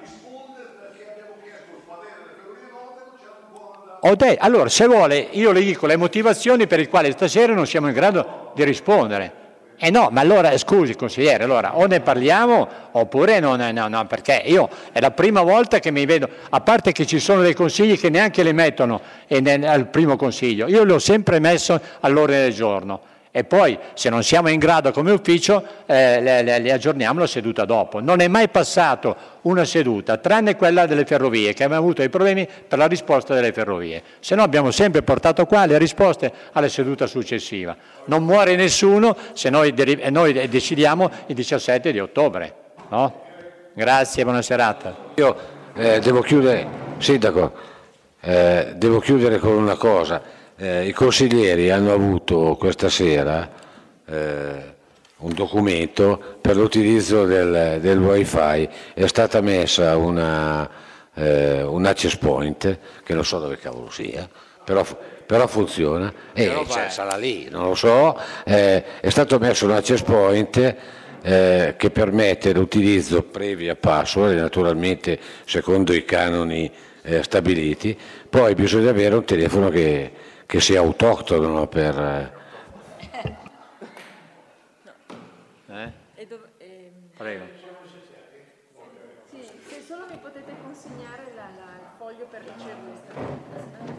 Ho detto, allora, se vuole, io le dico le motivazioni per le quali stasera non siamo in grado di rispondere. Eh no, ma allora, scusi consigliere, allora o ne parliamo oppure non, no, no, perché io è la prima volta che mi vedo, a parte che ci sono dei consigli che neanche le mettono al primo consiglio, io li ho sempre messo all'ordine del giorno E poi, se non siamo in grado come ufficio, eh, le, le, le aggiorniamo la seduta dopo. Non è mai passato una seduta, tranne quella delle ferrovie, che abbiamo avuto dei problemi per la risposta delle ferrovie. Se no abbiamo sempre portato qua le risposte alla seduta successiva. Non muore nessuno se noi, noi decidiamo il diciassette di ottobre. No? Grazie, buona serata.
Io eh, devo chiudere, Sindaco, eh, devo chiudere con una cosa. Eh, I consiglieri hanno avuto questa sera eh, un documento per l'utilizzo del, del wifi, è stata messa una, eh, un access point, che non so dove cavolo sia, però, però funziona, e
Però
cioè,
vai.
sarà lì, non lo so, eh, è stato messo un access point eh, che permette l'utilizzo previa password, naturalmente secondo i canoni eh, stabiliti, poi bisogna avere un telefono che che sia autoctono per...
Eh?
E dov- ehm,
Prego.
sì, se solo mi potete consegnare la- la- il foglio per ricevuta.